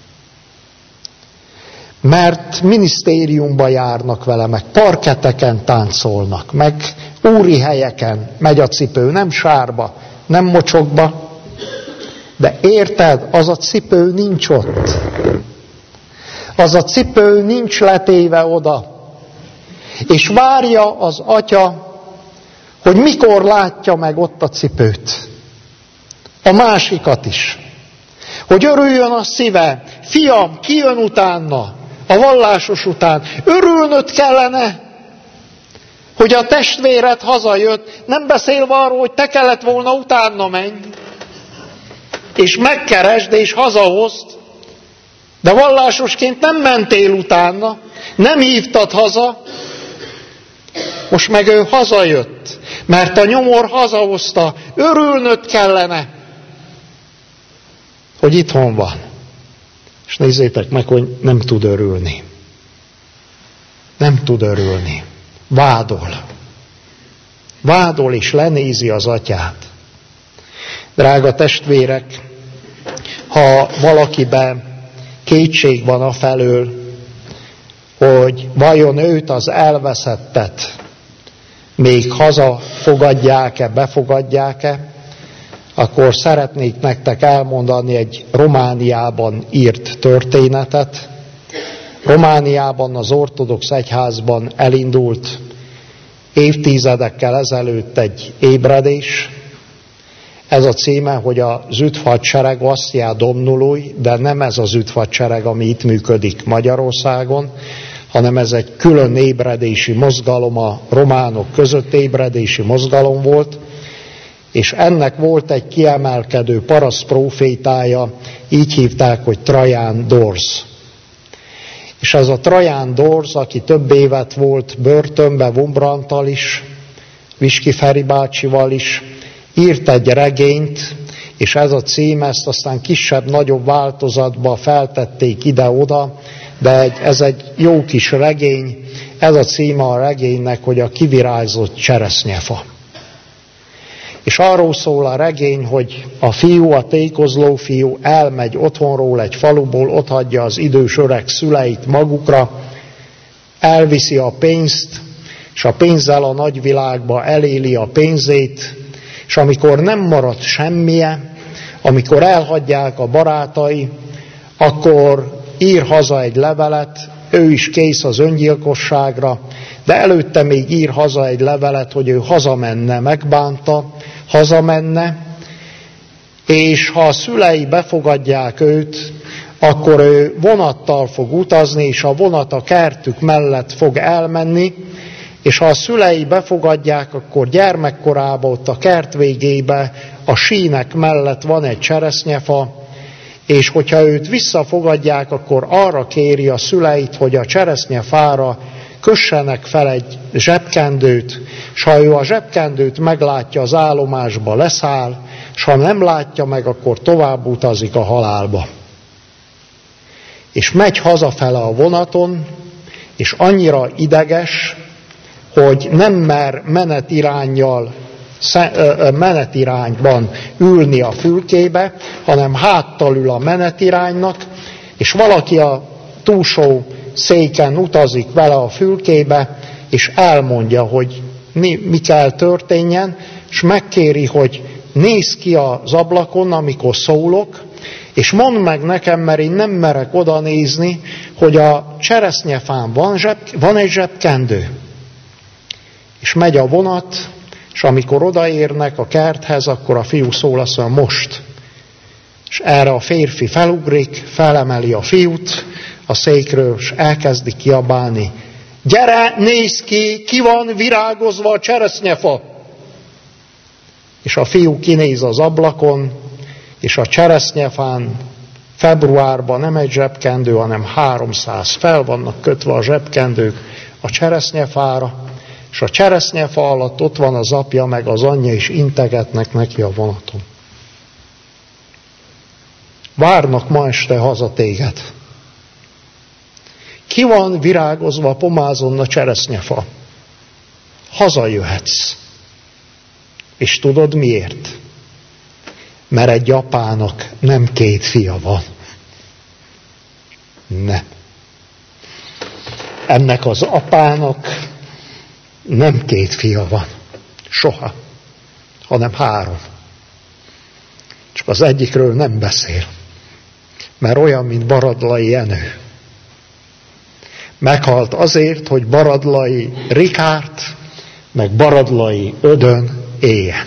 Mert minisztériumba járnak vele, meg parketeken táncolnak, meg úri helyeken megy a cipő, nem sárba, nem mocsokba, de érted, az a cipő nincs ott. Az a cipő nincs letéve oda. És várja az atya, hogy mikor látja meg ott a cipőt. A másikat is. Hogy örüljön a szíve, fiam, ki jön utána, a vallásos után. Örülnöd kellene, hogy a testvéred hazajött, nem beszélve arról, hogy te kellett volna utána menj, és megkeresd, és hazahozd, de vallásosként nem mentél utána, nem hívtad haza, most meg ő hazajött, mert a nyomor hazahozta, örülnöd kellene, hogy itthon van. És nézzétek meg, hogy nem tud örülni. Nem tud örülni. Vádol. Vádol és lenézi az atyát. Drága testvérek, ha valakiben kétség van afelől, hogy vajon őt az elveszettet még haza fogadják-e, befogadják-e, akkor szeretnék nektek elmondani egy Romániában írt történetet. Romániában az ortodox egyházban elindult évtizedekkel ezelőtt egy ébredés. Ez a címe, hogy az üdvhadsereg Vasszjá Domnului, de nem ez az üdvhadsereg, ami itt működik Magyarországon, hanem ez egy külön ébredési mozgalom, a románok között ébredési mozgalom volt, és ennek volt egy kiemelkedő paraszt prófétája, így hívták, hogy Traján Dorz. És ez a Traján Dorz, aki több évet volt börtönbe Wurmbrandtal is, Viski Feri bácsival is, írt egy regényt, és ez a cím, ezt aztán kisebb-nagyobb változatba feltették ide-oda, de ez egy jó kis regény, ez a címe a regénynek, hogy a kivirágzott cseresznyefa. És arról szól a regény, hogy a fiú, a tékozló fiú elmegy otthonról, egy faluból, otthagyja az idős öreg szüleit magukra, elviszi a pénzt, és a pénzzel a nagyvilágba eléli a pénzét, és amikor nem marad semmije, amikor elhagyják a barátai, akkor ír haza egy levelet, ő is kész az öngyilkosságra, de előtte még ír haza egy levelet, hogy ő hazamenne, megbánta, hazamenne, és ha a szülei befogadják őt, akkor ő vonattal fog utazni, és a vonat a kertük mellett fog elmenni, és ha a szülei befogadják, akkor gyermekkorában ott a kert végébe a sínek mellett van egy cseresznyefa, és hogyha őt visszafogadják, akkor arra kéri a szüleit, hogy a cseresznyefára kössenek fel egy zsebkendőt, és ha ő a zsebkendőt meglátja, az állomásba leszáll, és ha nem látja meg, akkor tovább utazik a halálba. És megy hazafele a vonaton, és annyira ideges, hogy nem mer menetirányban ülni a fülkébe, hanem háttal ül a menetiránynak, és valaki a túlsó széken utazik vele a fülkébe, és elmondja, hogy mi kell történjen, és megkéri, hogy nézz ki az ablakon, amikor szólok, és mondd meg nekem, mert én nem merek oda nézni, hogy a cseresznyefán van egy zsebkendő. És megy a vonat, és amikor odaérnek a kerthez, akkor a fiú szól, azt mondja, most. És erre a férfi felugrik, felemeli a fiút a székről, és elkezdi kiabálni. Gyere, nézz ki van virágozva a cseresznyefa! És a fiú kinéz az ablakon, és a cseresznyefán februárban nem egy zsebkendő, hanem 300 fel vannak kötve a zsebkendők a cseresznyefára, és a cseresznyefa alatt ott van az apja, meg az anyja, és integetnek neki a vonaton. Várnak ma este haza téged. Ki van virágozva a pomázon a cseresznyefa? Hazajöhetsz. És tudod miért? Mert egy apának nem 2 fia van. Nem. Ennek az apának nem 2 fia van. Soha. Hanem 3. Csak az egyikről nem beszél. Mert olyan, mint Baradlai Jenő. Meghalt azért, hogy Baradlai Rikárd, meg Baradlai Ödön éljen.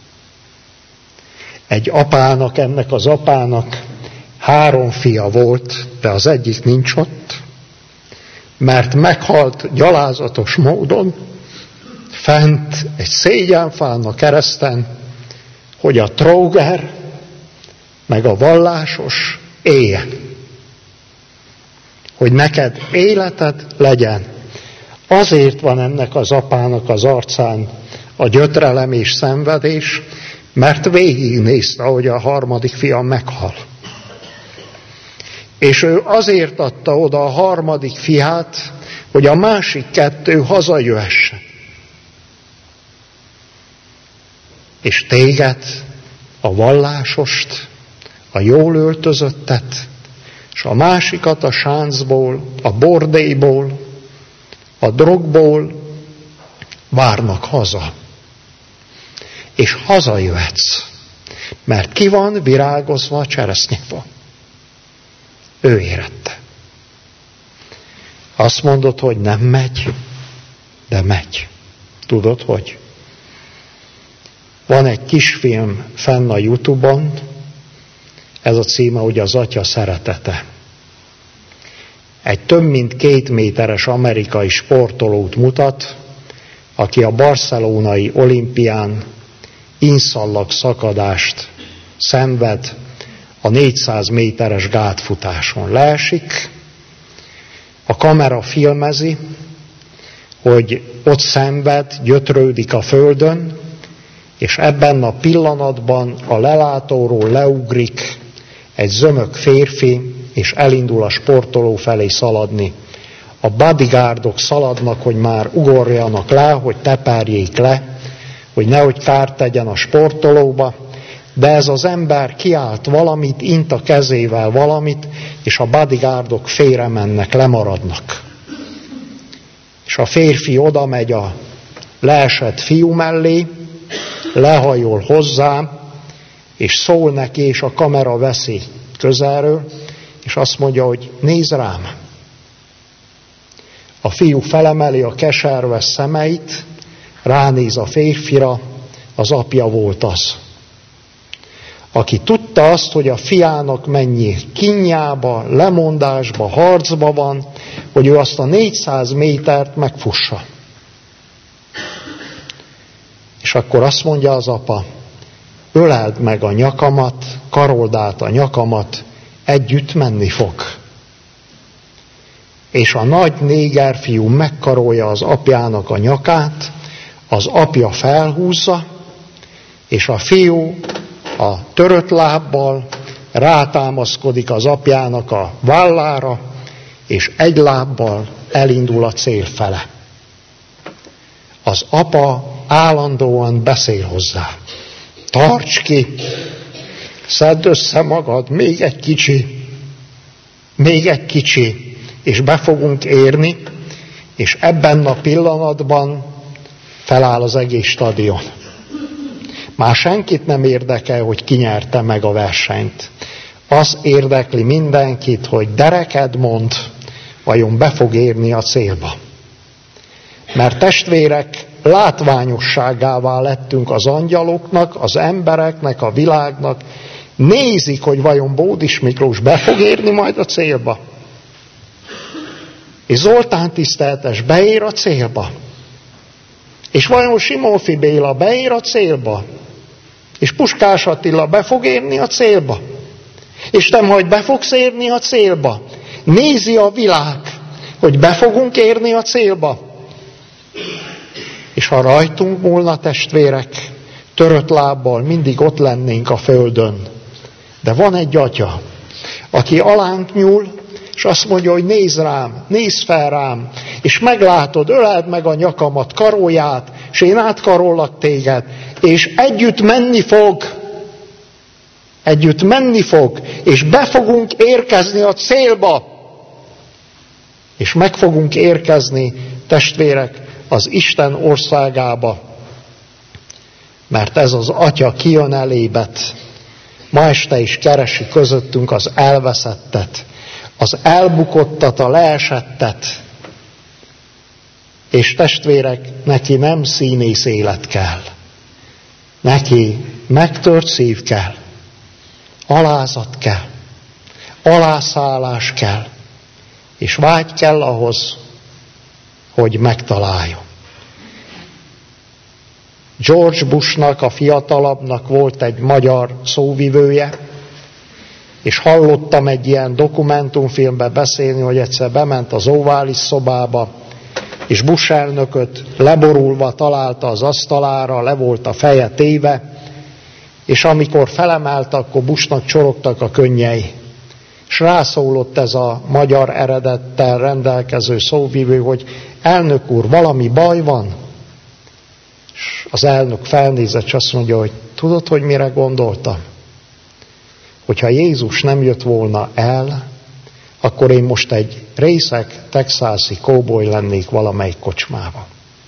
Egy apának, ennek az apának 3 fia volt, de az egyik nincs ott, mert meghalt gyalázatos módon, fent egy szégyenfán a kereszten, hogy a tróger, meg a vallásos éljen. Hogy neked életed legyen. Azért van ennek az apának az arcán a gyötrelem és szenvedés, mert végignézte, hogy a 3. fia meghal. És ő azért adta oda a 3. fiát, hogy a másik 2 hazajöhessen. És téged, a vallásost, a jól öltözöttet, és a másikat a sáncból, a bordélyból, a drogból várnak haza. És hazajöhetsz, mert ki van virágozva a cseresznyefa. Ő érette. Azt mondod, hogy nem megy, de megy. Tudod, hogy? Van egy kisfilm fenn a YouTube-on, ez a címe, hogy az Atya szeretete. Egy több mint 2 méteres amerikai sportolót mutat, aki a barcelonai olimpián inszallag szakadást szenved a 400 méteres gátfutáson. Leesik, a kamera filmezi, hogy ott szenved, gyötrődik a földön, és ebben a pillanatban a lelátóról leugrik egy zömök férfi, és elindul a sportoló felé szaladni. A bodyguardok szaladnak, hogy már ugorjanak le, hogy teperjék le, hogy nehogy kárt tegyen a sportolóba, de ez az ember kiált valamit, int a kezével valamit, és a bodyguardok félre mennek, lemaradnak. És a férfi oda megy a leesett fiú mellé, lehajol hozzá, és szól neki, és a kamera veszi közelről, és azt mondja, hogy nézd rám. A fiú felemeli a keserves szemeit, ránéz a férfira, az apja volt az, aki tudta azt, hogy a fiának mennyi kínjába, lemondásba, harcba van, hogy ő azt a 400 métert megfussa. És akkor azt mondja az apa, öleld meg a nyakamat, karold át a nyakamat, együtt menni fog. És a nagy négerfiú megkarolja az apjának a nyakát, az apja felhúzza, és a fiú a törött lábbal rátámaszkodik az apjának a vállára, és egy lábbal elindul a cél fele. Az apa állandóan beszél hozzá. Tarts ki, szedd össze magad, még egy kicsi, és be fogunk érni, és ebben a pillanatban feláll az egész stadion. Már senkit nem érdekel, hogy ki nyerte meg a versenyt. Az érdekli mindenkit, hogy Dereked mond, vajon be fog érni a célba. Mert testvérek, látványosságává lettünk az angyaloknak, az embereknek, a világnak. Nézik, hogy vajon Bódis Miklós be fog érni majd a célba. És Zoltán tiszteltes beér a célba. És vajon Simonfi Béla beér a célba. És Puskás Attila be fog érni a célba. És te majd be fogsz érni a célba. Nézi a világ, hogy be fogunk érni a célba. És ha rajtunk múlna, testvérek, törött lábbal mindig ott lennénk a földön. De van egy atya, aki alánk nyúl, és azt mondja, hogy nézd rám, nézd fel rám, és meglátod, öleld meg a nyakamat, karolját, és én átkarollak téged, és együtt menni fog, és be fogunk érkezni a célba, és meg fogunk érkezni, testvérek, az Isten országába, mert ez az atya kijön elébet, ma este is keresi közöttünk az elveszettet, az elbukottat, a leesettet, és testvérek, neki nem színész élet kell, neki megtört szív kell, alázat kell, alászállás kell, és vágy kell ahhoz, hogy megtaláljon. George Bushnak, a fiatalabbnak volt egy magyar szóvivője, és hallottam egy ilyen dokumentumfilmbe beszélni, hogy egyszer bement az ovális szobába, és Bush elnököt leborulva találta az asztalára, le volt a feje téve, és amikor felemelt, akkor Bushnak csorogtak a könnyei. És rászólott ez a magyar eredettel rendelkező szóvivő, hogy elnök úr, valami baj van? És az elnök felnézett, és azt mondja, hogy tudod, hogy mire gondoltam? Hogyha Jézus nem jött volna el, akkor én most egy részeg texászi kóboly lennék valamelyik kocsmába.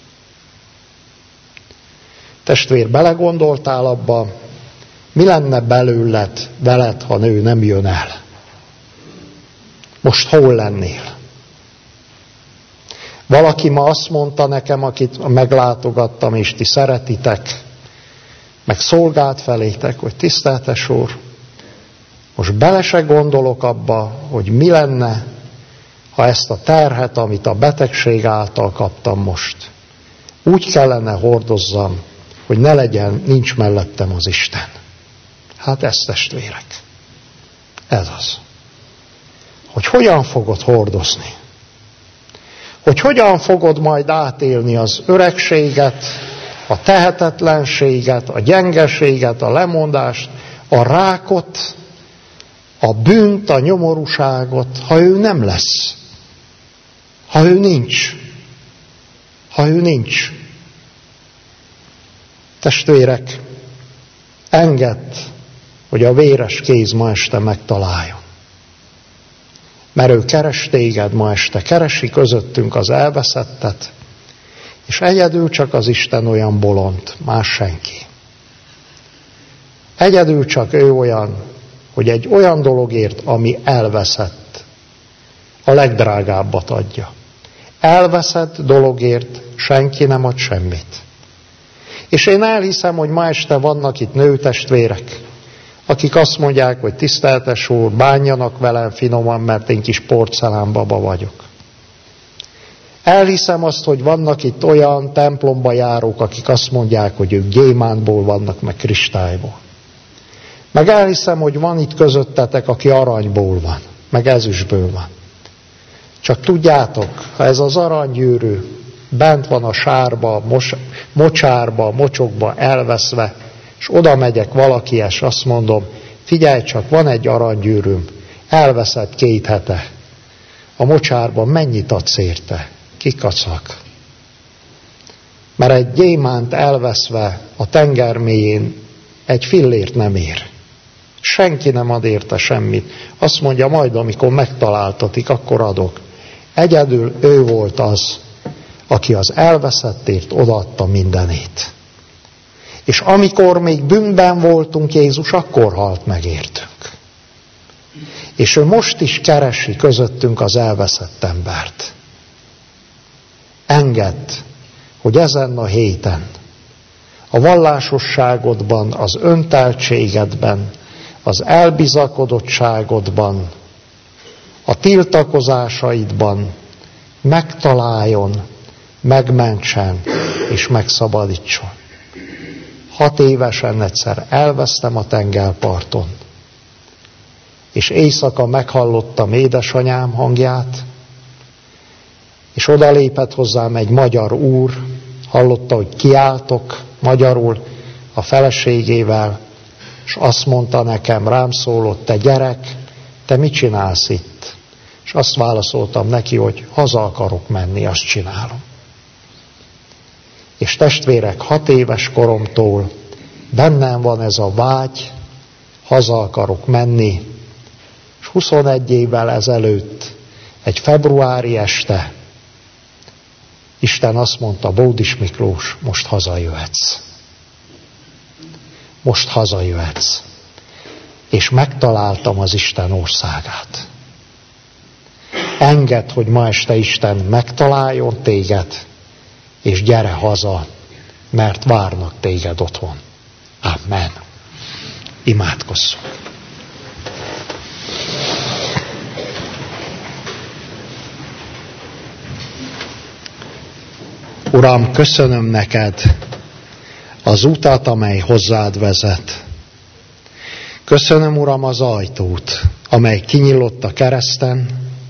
Testvér, belegondoltál abba, mi lenne veled, ha nő nem jön el? Most hol lennél? Valaki ma azt mondta nekem, akit meglátogattam, és ti szeretitek, meg szolgált felétek, hogy tiszteltes úr, most bele se gondolok abba, hogy mi lenne, ha ezt a terhet, amit a betegség által kaptam most, úgy kellene hordozzam, hogy nincs mellettem az Isten. Hát ez, testvérek, ez az. Hogy hogyan fogod hordozni? Hogy hogyan fogod majd átélni az öregséget, a tehetetlenséget, a gyengeséget, a lemondást, a rákot, a bűnt, a nyomorúságot, ha ő nem lesz. Ha ő nincs. Ha ő nincs. Testvérek, engedd, hogy a véres kéz ma este megtaláljon. Mert ő keres téged ma este, keresi közöttünk az elveszettet, és egyedül csak az Isten olyan bolond, más senki. Egyedül csak ő olyan, hogy egy olyan dologért, ami elveszett, a legdrágábbat adja. Elveszett dologért senki nem ad semmit. És én elhiszem, hogy ma este vannak itt nőtestvérek, akik azt mondják, hogy tiszteltes úr, bánjanak velem finoman, mert én kis porcelánbaba vagyok. Elhiszem azt, hogy vannak itt olyan templomba járók, akik azt mondják, hogy ők gyémántból vannak, meg kristályból. Meg elhiszem, hogy van itt közöttetek, aki aranyból van, meg ezüstből van. Csak tudjátok, ha ez az aranygyűrű bent van a sárba, mocsárba, mocsokba elveszve, és oda megyek valakihez, és azt mondom, figyelj csak, van egy aranygyűrűm, elveszett 2 hete. A mocsárban mennyit adsz érte? Kikacak. Mert egy gyémánt elveszve a tenger mélyén egy fillért nem ér. Senki nem ad érte semmit. Azt mondja, majd amikor megtaláltatik, akkor adok. Egyedül ő volt az, aki az elveszettért odaadta mindenét. És amikor még bűnben voltunk, Jézus akkor halt meg értünk. És ő most is keresi közöttünk az elveszett embert. Engedd, hogy ezen a héten a vallásosságodban, az önteltségedben, az elbizakodottságodban, a tiltakozásaidban megtaláljon, megmentsen és megszabadítson. 6 évesen egyszer elvesztem a tengerparton, és éjszaka meghallottam édesanyám hangját, és odalépett hozzám egy magyar úr, hallotta, hogy kiáltok magyarul a feleségével, és azt mondta nekem, rám szólott, te gyerek, te mit csinálsz itt? És azt válaszoltam neki, hogy haza akarok menni, azt csinálom. És testvérek, 6 éves koromtól bennem van ez a vágy, haza akarok menni, és 21 évvel ezelőtt, egy februári este, Isten azt mondta, Bódis Miklós, most hazajöhetsz. Most hazajöhetsz. És megtaláltam az Isten országát. Engedd, hogy ma este Isten megtaláljon téged, és gyere haza, mert várnak téged otthon. Amen. Imádkozzunk. Uram, köszönöm neked az utat, amely hozzád vezet. Köszönöm, Uram, az ajtót, amely kinyílott a kereszten,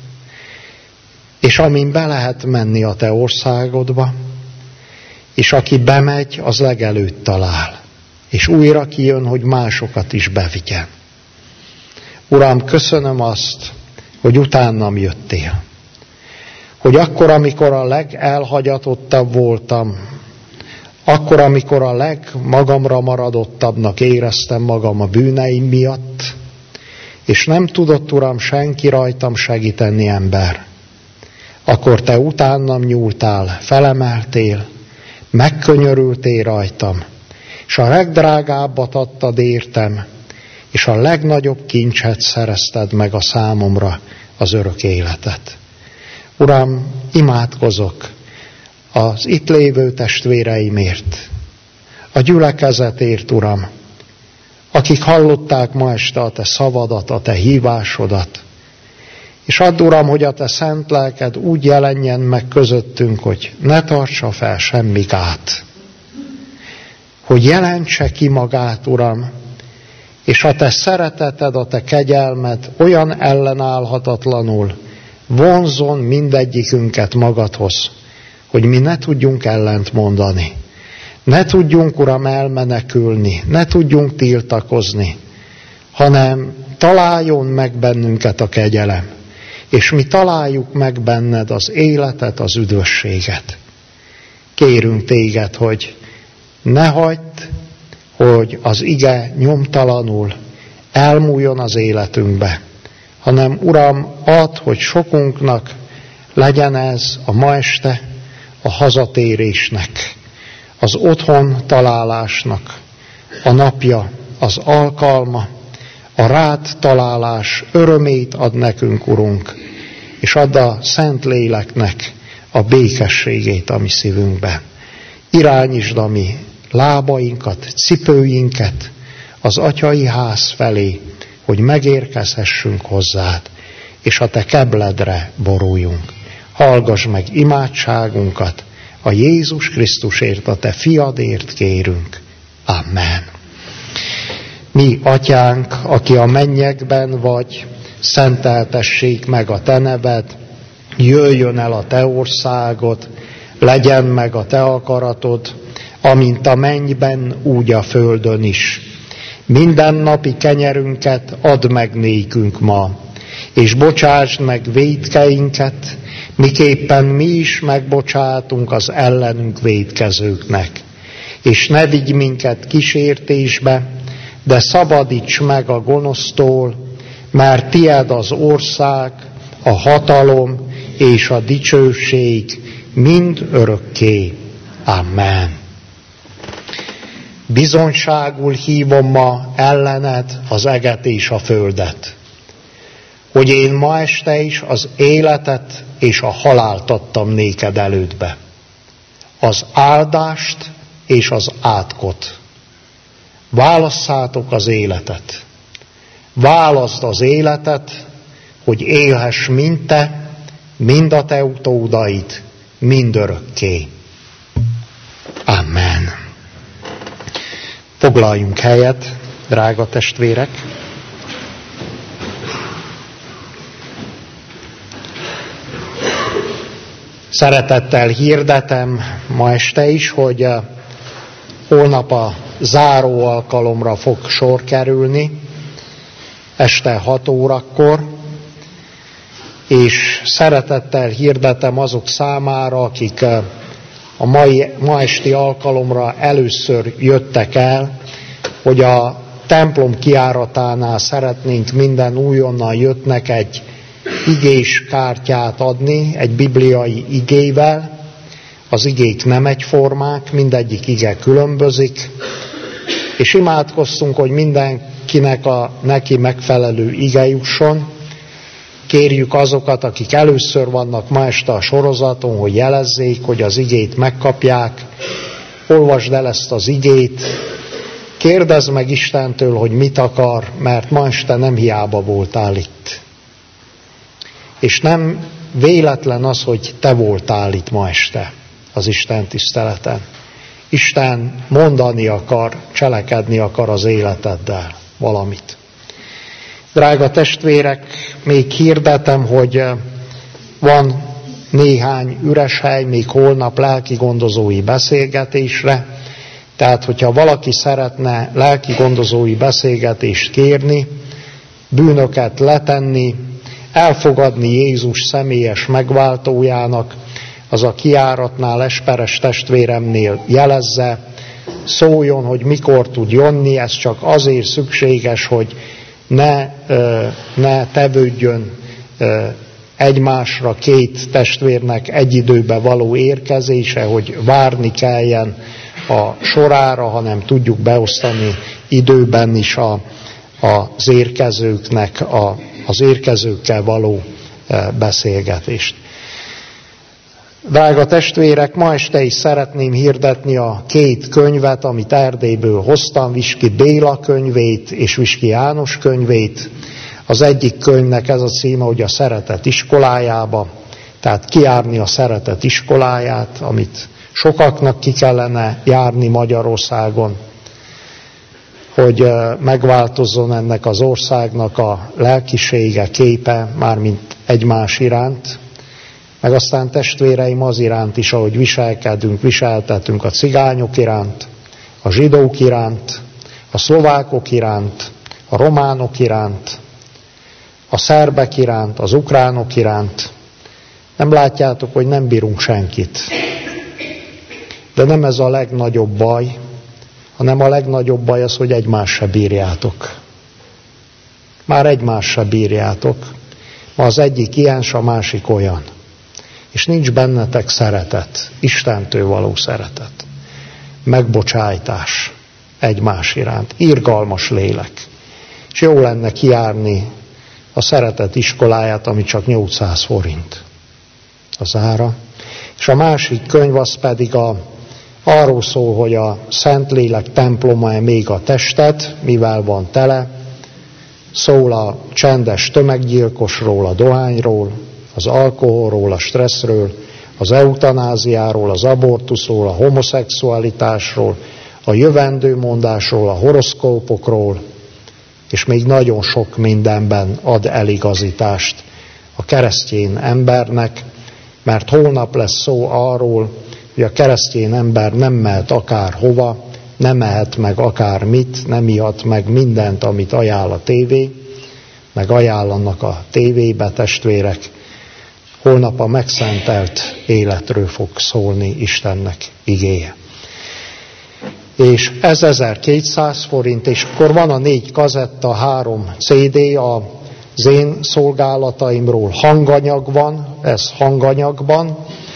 és amin be lehet menni a te országodba, és aki bemegy, az legelőtt talál, és újra kijön, hogy másokat is bevigyen. Uram, köszönöm azt, hogy utánam jöttél. Hogy akkor, amikor a legelhagyatottabb voltam, akkor, amikor a legmagamra maradottabbnak éreztem magam a bűneim miatt, és nem tudott, Uram, senki rajtam segíteni, ember, akkor te utánam nyúltál, felemeltél, megkönyörültél rajtam, és a legdrágábbat adtad értem, és a legnagyobb kincset szerezted meg a számomra, az örök életet. Uram, imádkozok az itt lévő testvéreimért, a gyülekezetért, Uram, akik hallották ma este a te szavadat, a te hívásodat, és add, Uram, hogy a te szent lelked úgy jelenjen meg közöttünk, hogy ne tartsa fel semmi gát, hogy jelentse ki magát, Uram, és a te szereteted, a te kegyelmed olyan ellenállhatatlanul vonzon mindegyikünket magadhoz, hogy mi ne tudjunk ellent mondani. Ne tudjunk, Uram, elmenekülni, ne tudjunk tiltakozni, hanem találjon meg bennünket a kegyelem, és mi találjuk meg benned az életet, az üdvösséget. Kérünk téged, hogy Ne hagyd, hogy az ige nyomtalanul elmúljon az életünkbe, hanem Uram, add, hogy sokunknak legyen ez a ma este a hazatérésnek, az otthon találásnak a napja, az alkalma, a rád találás örömét ad nekünk, Urunk, és add a Szent Léleknek a békességét a mi szívünkben. Irányítsd a mi lábainkat, cipőinket az atyai ház felé, hogy megérkezhessünk hozzád, és a te kebledre boruljunk. Hallgass meg imádságunkat, a Jézus Krisztusért, a te fiadért kérünk. Amen. Mi, atyánk, aki a mennyekben vagy, szenteltessék meg a te neved, jöjjön el a te országod, legyen meg a te akaratod, amint a mennyben, úgy a földön is. Mindennapi kenyerünket add meg nékünk ma, és bocsásd meg vétkeinket, miképpen mi is megbocsátunk az ellenünk vétkezőknek. És ne vigy minket kísértésbe, de szabadíts meg a gonosztól, mert tied az ország, a hatalom és a dicsőség mind örökké. Amen. Bizonyságul hívom ma ellened az eget és a földet, hogy én ma este is az életet és a halált adtam néked elődbe, az áldást és az átkot. Válasszátok az életet. Válaszd az életet, hogy élhess mind te, mind a te utódaid, mindörökké. Amen. Foglaljunk helyet, drága testvérek. Szeretettel hirdetem ma este is, hogy holnap a záró alkalomra fog sor kerülni, este 6 órakor, és szeretettel hirdetem azok számára, akik a ma esti alkalomra először jöttek el, hogy a templom kijáratánál szeretnénk minden újonnan jöttnek egy igés kártyát adni, egy bibliai igével. Az igék nem egyformák, mindegyik ige különbözik, és imádkozzunk, hogy mindenkinek a neki megfelelő ige jusson. Kérjük azokat, akik először vannak ma este a sorozaton, hogy jelezzék, hogy az igét megkapják. Olvasd el ezt az igét, kérdezd meg Istentől, hogy mit akar, mert ma este nem hiába voltál itt. És nem véletlen az, hogy te voltál itt ma este az Isten tiszteleten. Isten mondani akar, cselekedni akar az életeddel valamit. Drága testvérek, még hirdetem, hogy van néhány üres hely még holnap lelki gondozói beszélgetésre, tehát hogyha valaki szeretne lelki gondozói beszélgetést kérni, bűnöket letenni, elfogadni Jézus személyes megváltójának, az a kijáratnál Esperes testvéremnél jelezze, szóljon, hogy mikor tud jönni, ez csak azért szükséges, hogy ne tevődjön egymásra két testvérnek egy időbe való érkezése, hogy várni kelljen a sorára, hanem tudjuk beosztani időben is az érkezőknek az érkezőkkel való beszélgetést. Drága testvérek, ma este is szeretném hirdetni a 2 könyvet, amit Erdélyből hoztam, Viski Béla könyvét és Viski János könyvét. Az egyik könyvnek ez a címe, hogy a szeretet iskolájába, tehát kijárni a szeretet iskoláját, amit sokaknak ki kellene járni Magyarországon, hogy megváltozzon ennek az országnak a lelkisége, képe, mármint egymás iránt, meg aztán testvéreim az iránt is, ahogy viseltetünk a cigányok iránt, a zsidók iránt, a szlovákok iránt, a románok iránt, a szerbek iránt, az ukránok iránt. Nem látjátok, hogy nem bírunk senkit. De nem ez a legnagyobb baj, hanem a legnagyobb baj az, hogy egymást se bírjátok. Már egymást se bírjátok. Ma az egyik ilyen, s a másik olyan. És nincs bennetek szeretet, Istentől való szeretet. Megbocsájtás egymás iránt, irgalmas lélek. És jó lenne kijárni a szeretet iskoláját, ami csak 800 forint az ára. És a másik könyv az pedig arról szól, hogy a Szentlélek temploma még a testet, mivel van tele. Szól a csendes tömeggyilkosról, a dohányról, az alkoholról, a stresszről, az eutanáziáról, az abortuszról, a homoszexualitásról, a jövendőmondásról, a horoszkópokról, és még nagyon sok mindenben ad eligazítást a keresztény embernek, mert holnap lesz szó arról, hogy a keresztény ember nem mehet akárhova, nem mehet meg akármit, nem ihat meg mindent, amit ajánl a tévé, meg ajánlanak a tévébe testvérek. Holnap a megszentelt életről fog szólni Istennek igéje. És ez 1200 forint, és akkor van a 4 kazetta, 3 CD, az én szolgálataimról hanganyag van, ez hanganyagban.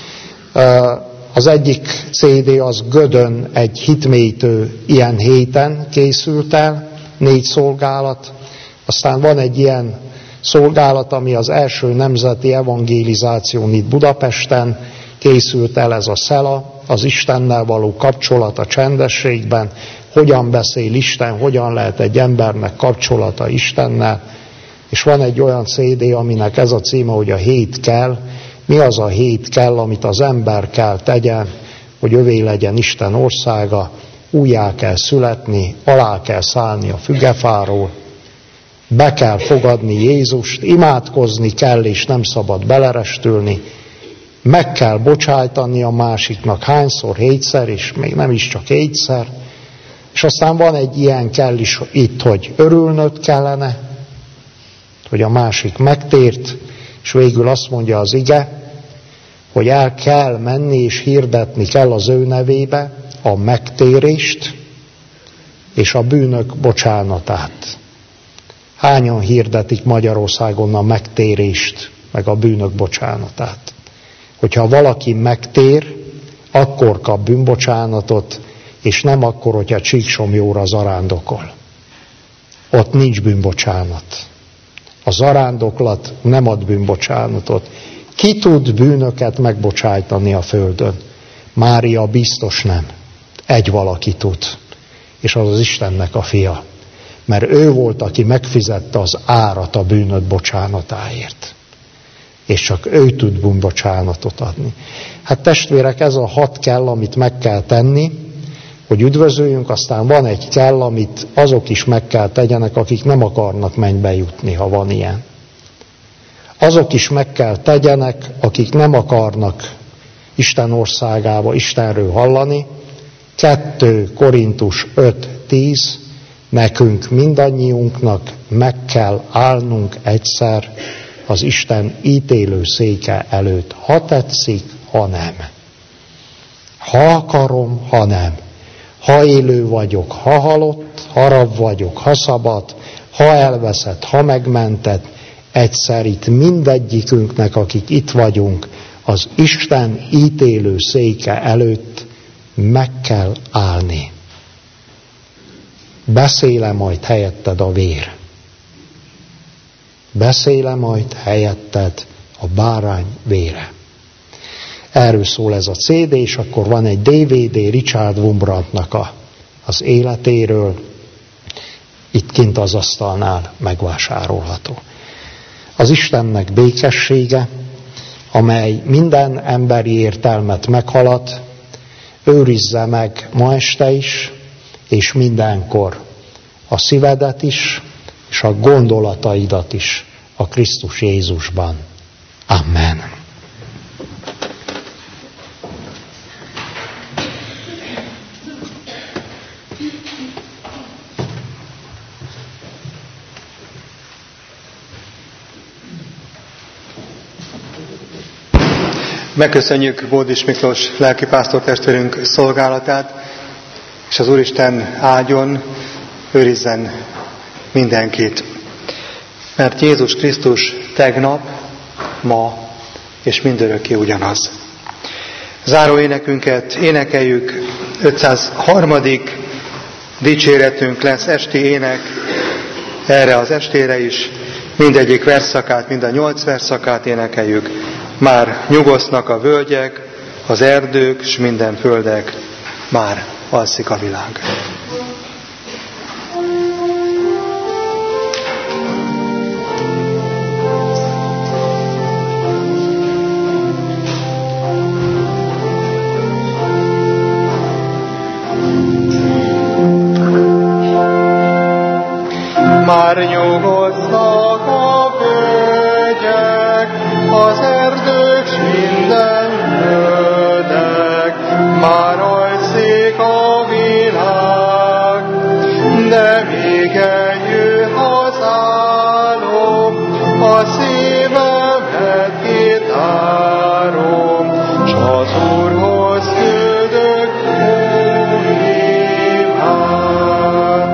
Az egyik CD az Gödön egy hitmélytő ilyen héten készült el, 4 szolgálat. Aztán van egy ilyen szolgálat, ami az első nemzeti evangelizáción itt Budapesten készült el, ez a SZELA, az Istennel való kapcsolat a csendességben, hogyan beszél Isten, hogyan lehet egy embernek kapcsolata Istennel. És van egy olyan CD, aminek ez a címe, hogy a 7 kell. Mi az a 7 kell, amit az ember kell tegyen, hogy övé legyen Isten országa, újjá kell születni, alá kell szállni a fügefáról, be kell fogadni Jézust, imádkozni kell, és nem szabad belerestülni, meg kell bocsájtani a másiknak hányszor, 7-szer, és még nem is csak 7-szer, és aztán van egy ilyen kell is itt, hogy örülnöd kellene, hogy a másik megtért, és végül azt mondja az ige, hogy el kell menni és hirdetni kell az ő nevébe a megtérést és a bűnök bocsánatát. Hányan hirdetik Magyarországon a megtérést, meg a bűnök bocsánatát? Hogyha valaki megtér, akkor kap bűnbocsánatot, és nem akkor, hogyha Csíksomjóra zarándokol. Ott nincs bűnbocsánat. A zarándoklat nem ad bűnbocsánatot. Ki tud bűnöket megbocsájtani a földön? Mária biztos nem. Egy valaki tud. És az az Istennek a fia. Mert ő volt, aki megfizette az árat a bűnöd bocsánatáért. És csak ő tud bűnbocsánatot adni. Hát testvérek, ez a 6 kell, amit meg kell tenni, hogy üdvözöljünk, aztán van egy kell, amit azok is meg kell tegyenek, akik nem akarnak mennybe jutni, ha van ilyen. Azok is meg kell tegyenek, akik nem akarnak Isten országába, Istenről hallani. 2 Korintus 5:10, nekünk mindannyiunknak meg kell állnunk egyszer az Isten ítélő széke előtt. Ha tetszik, ha nem. Ha akarom, ha nem. Ha élő vagyok, ha halott, ha rab vagyok, ha szabad, ha elveszett, ha megmentett, egyszer itt mindegyikünknek, akik itt vagyunk, az Isten ítélő széke előtt meg kell állni. Beszéle majd helyetted a vér. Beszéle majd helyetted a bárány vére. Erről szól ez a CD, és akkor van egy DVD Richard Wurmbrandnak az életéről, itt kint az asztalnál megvásárolható. Az Istennek békessége, amely minden emberi értelmet meghalad, őrizze meg ma este is, és mindenkor a szívedet is, és a gondolataidat is a Krisztus Jézusban. Amen. Megköszönjük Bódis Miklós lelkipásztor testvérünk szolgálatát, és az Úristen áldjon, őrizzen mindenkit. Mert Jézus Krisztus tegnap, ma és mindörökké ugyanaz. Záró énekünket énekeljük, 503. dicséretünk lesz, esti ének, erre az estére is mindegyik versszakát, mind a 8 versszakát énekeljük. Már nyugosznak a völgyek, az erdők, s minden földek, már alszik a világ. Már nyugodtak a völgyek, az erdők, s minden földek, már alszik a világ, de még eljön az álom, a szívemet kitárom, s az Úrhoz küldök újját.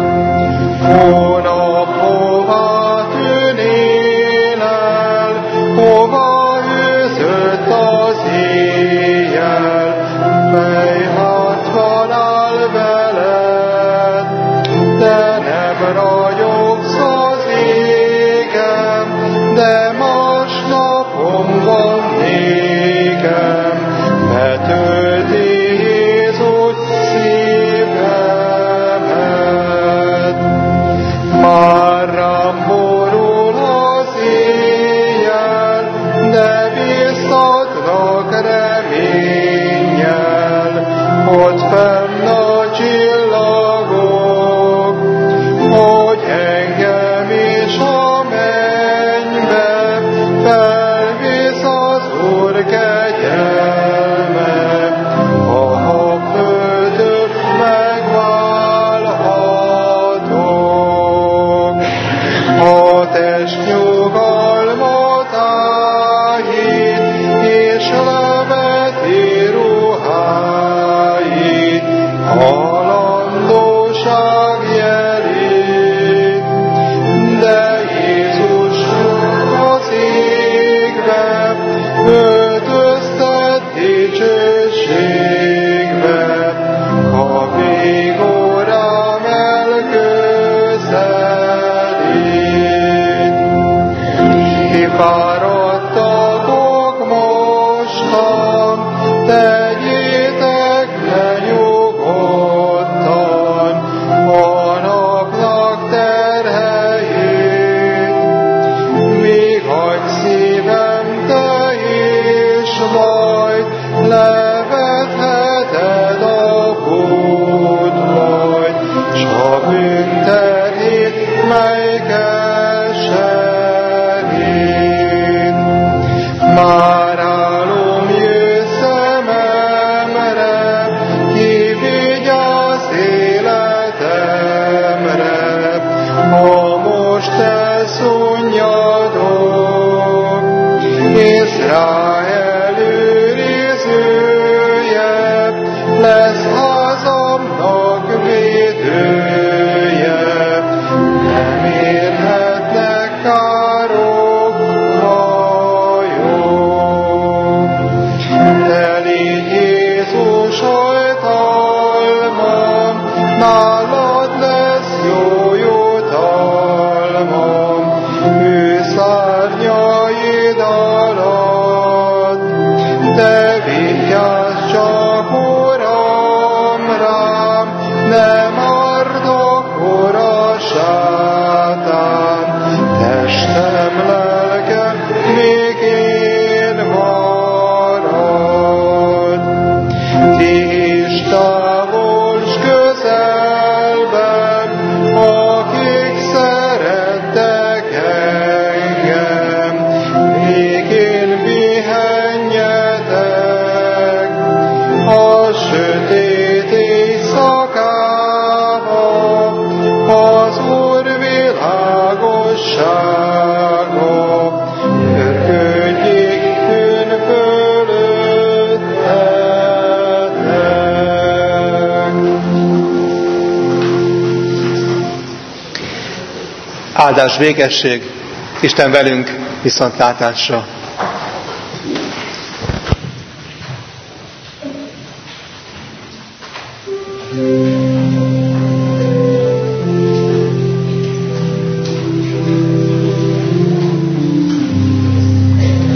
Áldás végesség, Isten velünk, viszontlátásra!